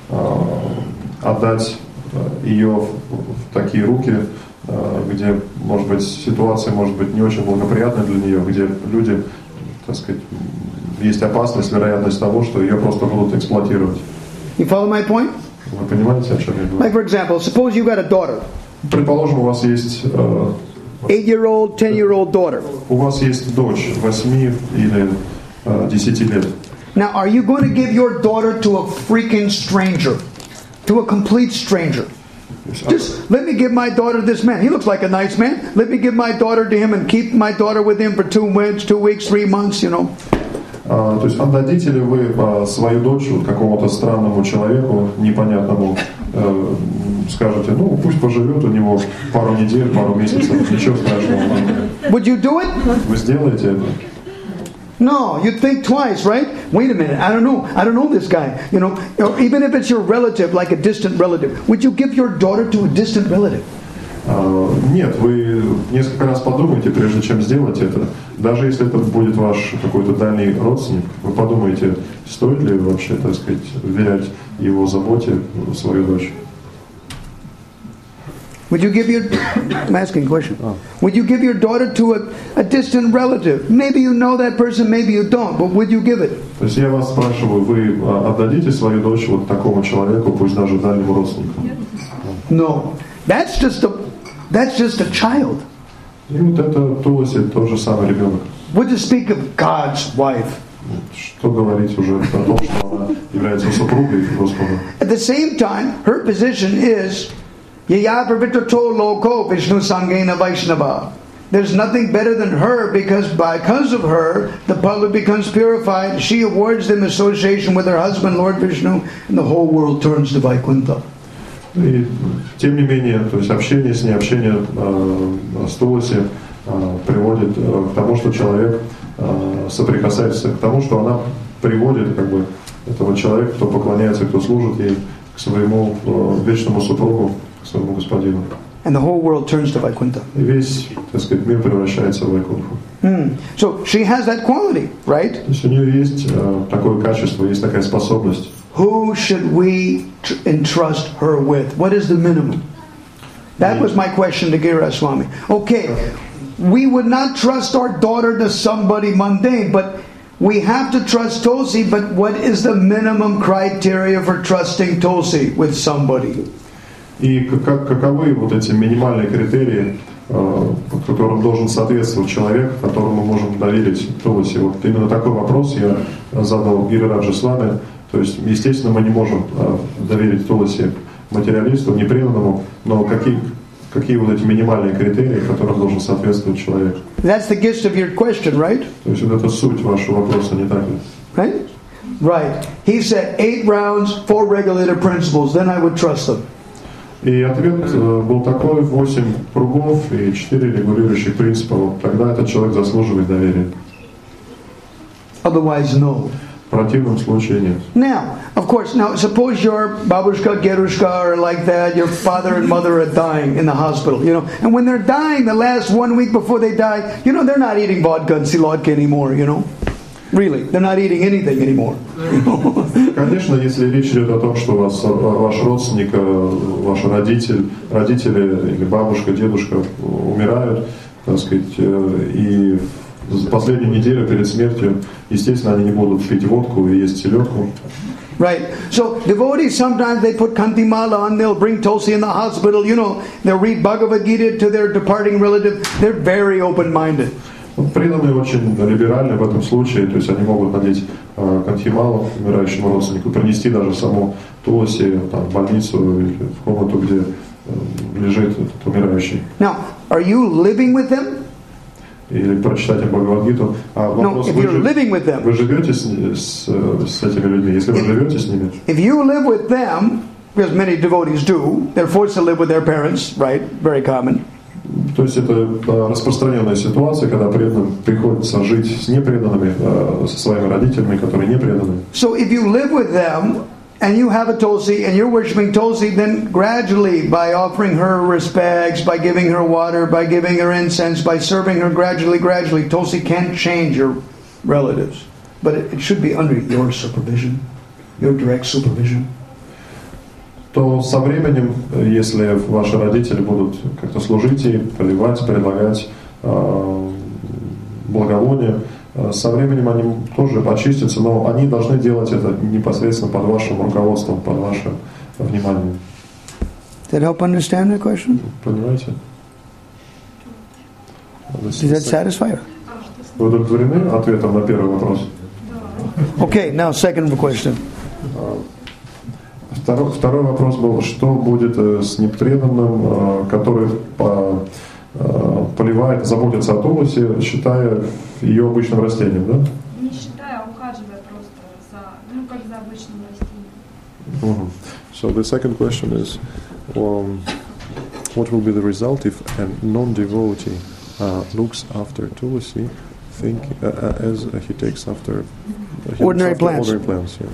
отдать ее в такие руки, где, может быть, ситуация может быть не очень благоприятной для нее, где люди, так сказать, есть опасность, вероятность того, что ее просто будут эксплуатировать. You follow my point? Вы понимаете, о чем я говорю? Like for example, suppose you've got a daughter. Предположим, у вас есть eight-year-old, ten-year-old daughter. У вас есть дочь восьми или десяти лет. Now, are you going to give your daughter to a freaking stranger? To a complete stranger? Just let me give my daughter to this man. He looks like a nice man. Let me give my daughter to him and keep my daughter with him for two weeks, two weeks, three months, you know. То есть отдадите ли вы свою дочь какому-то странному человеку, непонятному, скажете, ну пусть поживет у него пару недель, пару месяцев, ничего страшного. Would you do it? Вы сделаете это? No, you'd think twice, right? Wait a minute, I don't know, I don't know this guy, you know. Or even if it's your relative, like a distant relative, would you give your daughter to a distant relative? Нет, вы несколько раз подумайте, прежде чем сделать это. Даже если это будет ваш какой-то дальний родственник, вы подумайте, стоит ли вообще, так сказать, вверять его заботе свою дочь. Would you give your, I'm asking a question. Would you give your daughter to a, a distant relative? Maybe you know that person, maybe you don't, but would you give it? То есть я вас спрашиваю, вы отдадите свою дочь вот такому человеку, пусть даже дальнему родственнику? No, that's just a, that's just a child. И вот это Тулси, тот же самый ребенок. Would you speak of God's wife? Что говорить уже о том, что она является супругой Господа? At the same time, her position is Yaya Pravitra Loko Vishnu Sangena Vaishnava. There's nothing better than her because because of her, the public becomes purified. She awards them association with her husband, Lord Vishnu, and the whole world turns to Vaikuntha. И тем не менее, то есть общение с ней, общение э, с Тулси э, приводит э, к тому, что человек э, соприкасается к тому, что она приводит как бы этого человека, кто поклоняется, кто служит ей, к своему э, вечному супругу, к своему господину. And the whole world turns to Vaikuntha. И весь, так сказать, мир превращается в Вайкунтху. Mm. So she has that quality, right? То есть у нее есть э, такое качество, есть такая способность. Who should we tr- entrust her with? What is the minimum? That was my question to Giriraj Swami. Okay, we would not trust our daughter to somebody mundane, but we have to trust Tulsi, but what is the minimum criteria for trusting Tulsi with somebody? И как, каковы вот эти минимальные критерии, э, которым должен соответствовать человек, которому мы можем доверить Тулси? Вот именно такой вопрос я задал Гирираджу Свами. То есть, естественно, мы не можем э, доверить Тулси материалисту, непреданному, но какие, какие вот эти минимальные критерии, которым должен соответствовать человек? That's the gist of your question, right? То есть, вот это суть вашего вопроса, не так ли? Right? Right. He said eight rounds, four regulator principles, then I would trust them. И ответ э, был такой: восемь кругов и четыре регулирующих принципа. Вот тогда этот человек заслуживает доверия. Otherwise, no. В противном случае нет. Now, of course, now suppose your babushka, gerushka are like that, your father and mother are dying in the hospital, you know, and when they're dying, the last one week before they die, you know, they're not eating vodka and silodka anymore, you know. Really, they're not eating anything anymore. Конечно, если речь идет о том, что у вас ваш родственник, ваш родитель, родители или бабушка, дедушка умирают, так сказать, и последнюю неделю перед смертью, естественно, они не будут пить водку и есть селедку. Right. So devotees sometimes they put kantimala on, they'll bring Tulsi in the hospital, you know, they'll read Bhagavad Gita to their departing relative. They're very open-minded. Преданные очень либеральны в этом случае, то есть они могут надеть э, кантхималу умирающему родственнику, принести даже саму Туласи там, в больницу или в комнату, где э, лежит этот умирающий. Now, are you living with them? Или прочитать им Бхагавад-гиту. А вопрос, no, if вы, you're living with them. Вы живете с, с, с этими людьми? Если вы живете с ними? If you live with them, because many devotees do, they're forced to live with their parents, right? Very common. То есть это распространенная ситуация, когда преданным приходится жить с непреданными, со своими родителями, которые не преданы. So if you live with them and you have a Tulsi and you're worshiping Tulsi, then gradually by offering her respects, by giving her water, by giving her incense, by serving her gradually, gradually, Tulsi can change your relatives. But it, it should be under your supervision, your direct supervision. То со временем, если ваши родители будут как-то служить и поливать, предлагать э, благовония, э, со временем они тоже очистятся, но они должны делать это непосредственно под вашим руководством, под вашим вниманием. Did that help understand the question? Понимаете? Does that satisfy her? Вы удовлетворены ответом на первый вопрос? Okay, now second question. Второй, второй вопрос был, что будет с непреданным, который по, поливает, заботится о Туласи, считая ее обычным растением, да? Не считая, а ухаживая просто за, ну, как за обычным растением. Mm-hmm. So the second question is, um, what will be the result if a non-devotee uh, looks after Tulasi, think uh, as he takes after uh, ordinary after plants? Ordinary plants, yeah.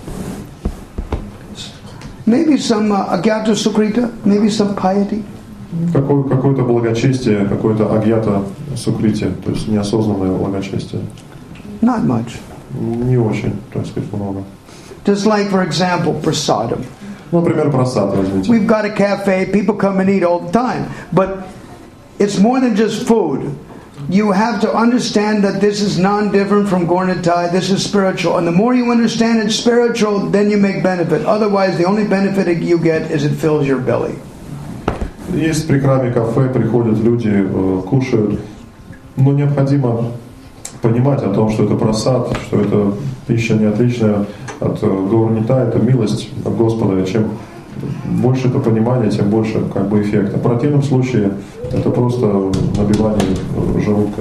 Maybe some uh, agyata sukrita, maybe some piety. Какое, какое-то благочестие, какое-то агьята сукрити, то есть неосознанное благочестие. Not much. Не очень, так сказать, много. Just like, for example, prasadam. Например, прасад возьмите. We've got a cafe, people come and eat all the time. But it's more than just food. You have to understand that this is non-different from Gornitai, this is spiritual. And the more you understand it's spiritual, then you make benefit. Otherwise, the only benefit you get is it fills your belly. Есть при храме кафе, приходят люди, кушают. Но необходимо понимать о том, что это прасад, что это пища не отличная от Горнита, это милость от Господа. И чем больше это понимания, тем больше как бы эффекта. В противном случае это просто набивание желудка.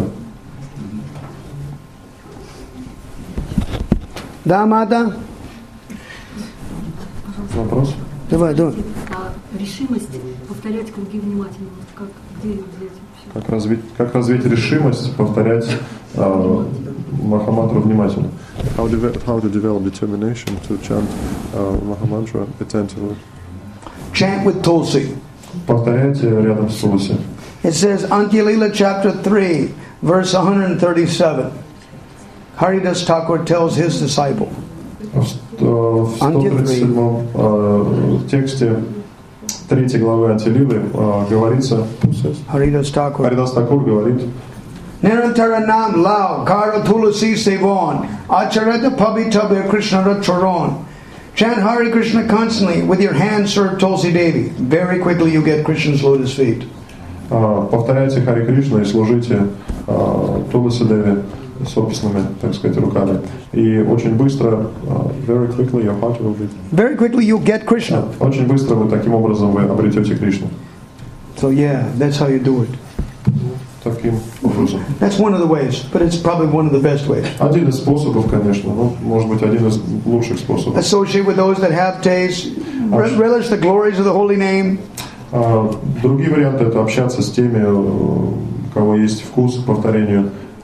Да, Мата? Вопрос? Давай, давай. А решимость повторять круги внимательно, как, где ее взять? Как развить, как развить решимость повторять э, Махамантру внимательно? How, de- how to develop determination to chant uh, Mahamantra attentively? Chant with Tulsi. Повторяйте рядом с Туласи. It says, Antya-lila chapter three, verse one thirty-seven. Haridas Thakur tells his disciple. В сто тридцать седьмом э, тексте третьей главы Антилилы э, говорится, Haridas Thakur. Харидас Такур говорит, Nirantara nam lao karo tulasi sevon acharata pabitabe krishnara charon. Chant Hare Krishna constantly with your hands, serve Tulsi Devi. Very quickly you get Krishna's lotus feet. э, повторяйте Харе Кришну и служите э, Туласи Деви собственными, так сказать, руками. И очень быстро, uh, very quickly your heart will be. Very quickly you'll get Krishna. Очень быстро вы таким образом вы обретете Кришну. So yeah, that's how you do it. Таким образом. That's one of the ways, but it's probably one of the best ways. Один из способов, конечно, ну, может быть, один из лучших способов. Associate with those that have taste, relish the glories of the holy name. Uh, другие варианты — это общаться с теми, у кого есть вкус к повторению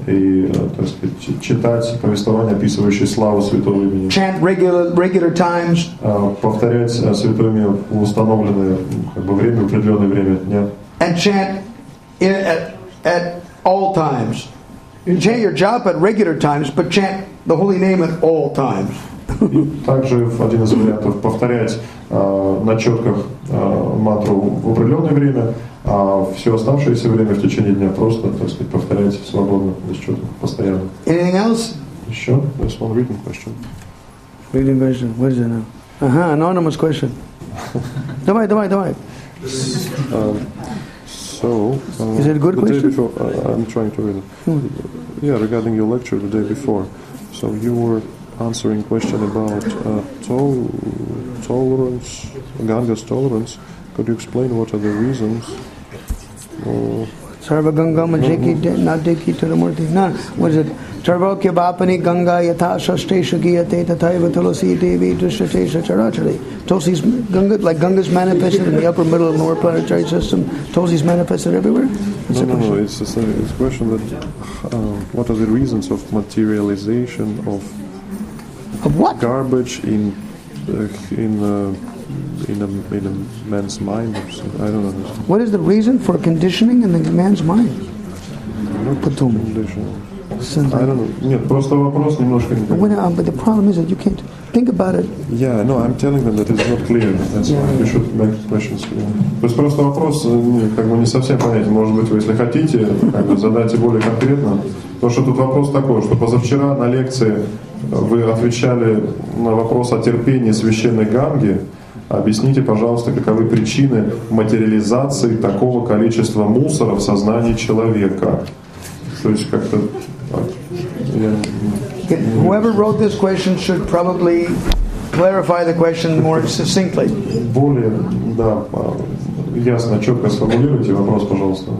и, так сказать, читать повествования, описывающие славу святого имени. Chant regular, regular times. Повторять святое имя в установленное как бы, время, определенное время дня. And chant in, at, at all times. You can chant your japa at regular times, but chant the holy name at all times. И также один из вариантов повторять э, на четках э, мантру в определенное время, а все оставшееся время в течение дня просто, так сказать, повторять свободно, без четких, постоянно. Anything else? Еще? There's one written question. Reading question. What is it now? Uh-huh, anonymous question. Давай, давай, давай. Um, so, uh, is it a good the question? Day before, uh, I'm trying to read it. Hmm. Yeah, regarding your lecture the day before. So you were answering question about uh, tol- tolerance, Ganga's tolerance. Could you explain what are the reasons? Sarva Ganga Majeki Nadeki Taramurti. No, what is it? Sarvokya Bapani Ganga Yatha Shastesha Giyate Tataiva Tulasi Devi Drishatesha Charachari. Tulsi's Ganga, like Ganga's manifested in the upper, middle, and lower planetary system. Tulsi's manifested everywhere? No, no, no, it's just a, it's a question that uh, what are the reasons of materialization of Of what? Garbage in uh, in uh, in a in a man's mind or something. I don't know. What is the reason for conditioning in the man's mind? Потом. I don't know. Нет, просто вопрос немножко. When, uh, but the problem is that you can't think about it. Yeah, no, I'm telling them that it's not clear. That's yeah. why you should make questions clear. То есть просто вопрос как бы не совсем понятен. Может быть, вы, если хотите, как бы задайте более конкретно. Потому что тут вопрос такой, что позавчера на лекции вы отвечали на вопрос о терпении священной Ганги. Объясните, пожалуйста, каковы причины материализации такого количества мусора в сознании человека. То есть как-то... Whoever wrote this question should probably clarify the question more succinctly. Более, да, ясно, четко сформулируйте вопрос, пожалуйста.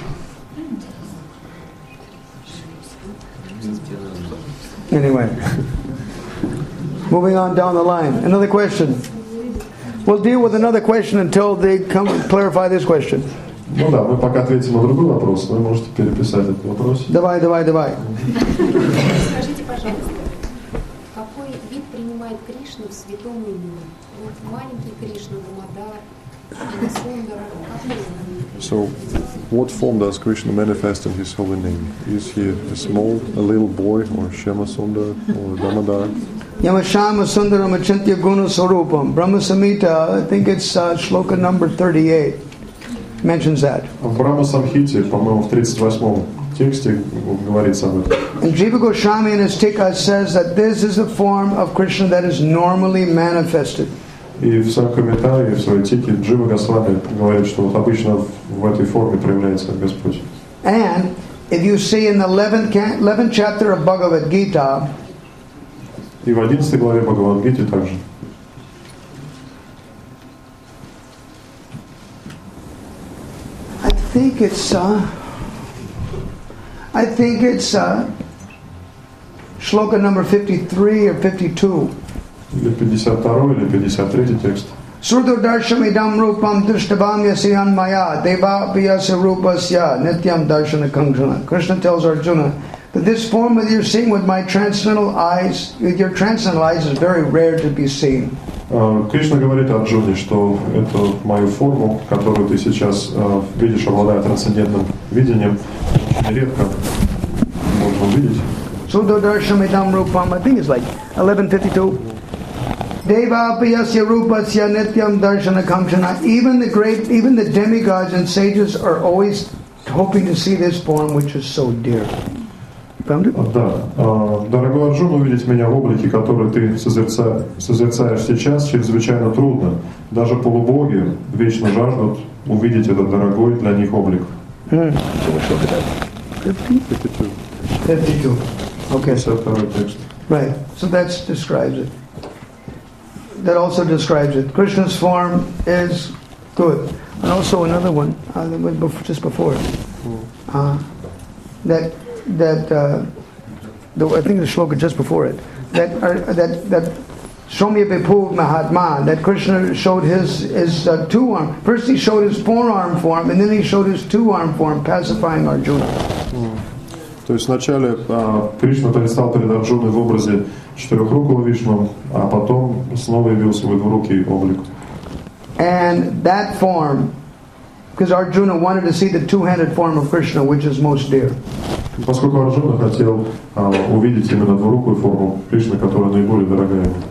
Anyway, moving on down the line. Another question. We'll deal with another question until they come clarify this question. Ну да, мы пока ответим на другой вопрос, вы можете переписать этот вопрос. Давай, давай, давай. Скажите, пожалуйста, какой вид принимает Кришна в святом имени? Вот маленький Кришна, Дамодар, Сундар, So, what form does Krishna manifest in his holy name? Is he a small, a little boy, or Shama Sundar, or Damodar? Yamashama Sundaram Achintya Guna Sarupam. Brahma Samhita, I think it's uh, shloka number thirty-eight, mentions that. В Брахма Самхите, по-моему, в тридцать восьмом тексте говорится об этом. And Jiva Goswami in his Tika says that this is a form of Krishna that is normally manifested. И в своем комментарии, в своей тике, Джива Госвами говорит, что вот обычно в этой форме проявляется Господь. And if you see in the eleventh, eleventh chapter of Bhagavad Gita, и в одиннадцатой главе Бхагавад-гиты также. I think it's uh, I think it's uh, shloka number fifty-three or fifty-two. Или пятьдесят второй, или пятьдесят третий текст. Srudardarshamidam rupam drishtabam yasyan maya deva vyasa rupasya nityam darshana kankshana. Krishna tells Arjuna that this form that you're seeing with my transcendental eyes, with your transcendental eyes, is very rare to be seen. Кришна говорит Арджуне, что эту мою форму, которую ты сейчас видишь, обладая трансцендентным видением, очень редко можно увидеть. Srudardarshamidam rupam, I think it's like eleven fifty-two. Devapiyasya rupasya nityam darshana kamshana. Even the great, even the demigods and sages are always hoping to see this form, which is so dear. Found it? Да. Дорогой Арджун, увидеть меня в облике, который ты созерца... созерцаешь сейчас, чрезвычайно трудно. Даже полубоги вечно жаждут увидеть этот дорогой для них облик. Hmm. So let's look at that. fifty-two. fifty-two. Okay. пятьдесят второй текст. Right. So that describes it. That also describes it. Krishna's form is good. And also another one, uh, just before it. Uh, that, that uh, the, I think the shloka just before it. That, uh, that, that Somya Viphuv Mahatma, that Krishna showed his, his uh, two arm. First he showed his four arm form, and then he showed his two arm form, pacifying Arjuna. То есть вначале а, Кришна предстал перед Арджуной в образе четырехрукого Вишну, а потом снова явил свой двурукий облик. And that form, because Arjuna wanted to see the two-handed form of Krishna, which is most dear. Поскольку Арджуна хотел а, увидеть именно двурукую форму Кришны, которая наиболее дорогая ему.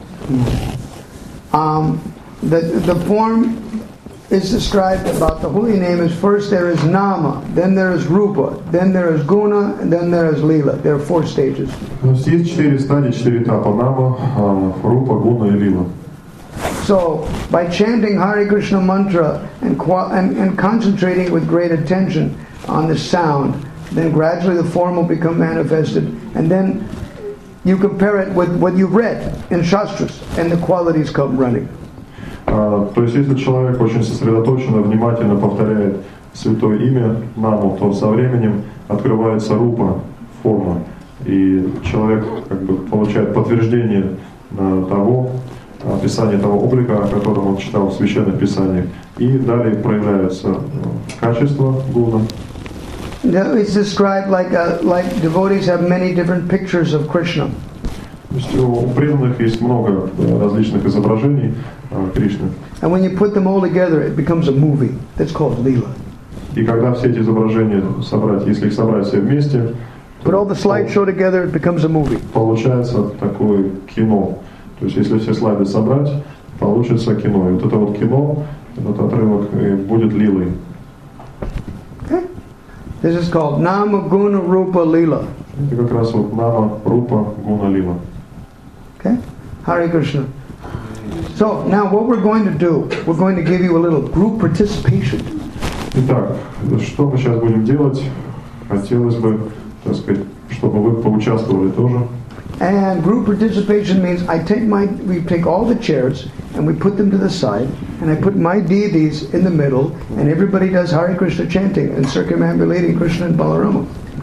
Um, the the form is described about the holy name is first there is Nama, then there is Rupa, then there is Guna, and then there is Lila. There are four stages. Есть четыре стадии, четыре этапа: Нама, Рупа, Гуна и Лила. So, by chanting Hare Krishna mantra and, and and concentrating with great attention on the sound, then gradually the form will become manifested, and then you compare it with what you've read in Shastras, and the qualities come running. Uh, то есть, если человек очень сосредоточенно, внимательно повторяет святое имя Наму, то со временем открывается Рупа, форма, и человек как бы получает подтверждение uh, того, описание того облика, о котором он читал в священных писаниях, и далее проявляются uh, качества Гуна. It's described like a, like devotees have many different pictures of Krishna. То есть у преданных есть много различных изображений Кришны. And when you put them all together, it becomes a movie. That's called Leela. И когда все эти изображения собрать, если их собрать все вместе, put all the slideshow together, it becomes a movie. Получается такое кино. То есть если все слайды собрать, получится кино. И вот это вот кино, этот отрывок будет лилой. Okay. This is called Nama Guna Rupa Leela. Это как раз вот Нама, Рупа, Гуна, Лила. Okay? Hare Krishna. So, now what we're going to do, we're going to give you a little group participation. Итак, что мы сейчас будем делать? Хотелось бы, так сказать, чтобы вы поучаствовали тоже. And group participation means I take my, we take all the chairs and we put them to the side, and I put my deities in the middle, and everybody does Hare Krishna chanting and circumambulating Krishna and Balarama.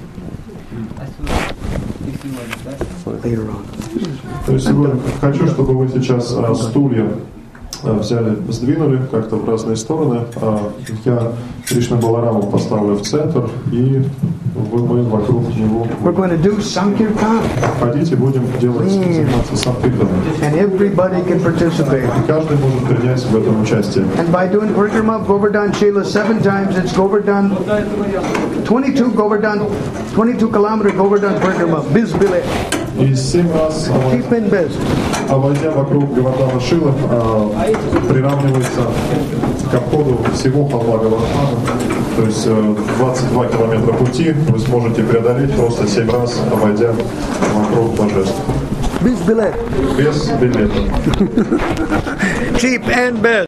Later on. То есть сегодня хочу, чтобы вы сейчас а, стулья а, взяли, сдвинули как-то в разные стороны. А, я Кришна Балараму поставлю в центр, и вы, мы вокруг него. We're going to do Sankirtan. Ходите, будем делать, заниматься Санкиртаном. And everybody can participate. И каждый может принять в этом участие. And by doing Parikrama of Govardhan Shila seven times, it's Govardhan twenty-two Govardhan, twenty-two kilometer Govardhan Parikrama, Bizbile. И семь раз, обойдя вокруг Говардхана Шилы, приравнивается к обходу всего холма Говардхана. То есть двадцать два километра пути вы сможете преодолеть просто семь раз, обойдя вокруг божеств. Без билета. Без билета. Cheap and best.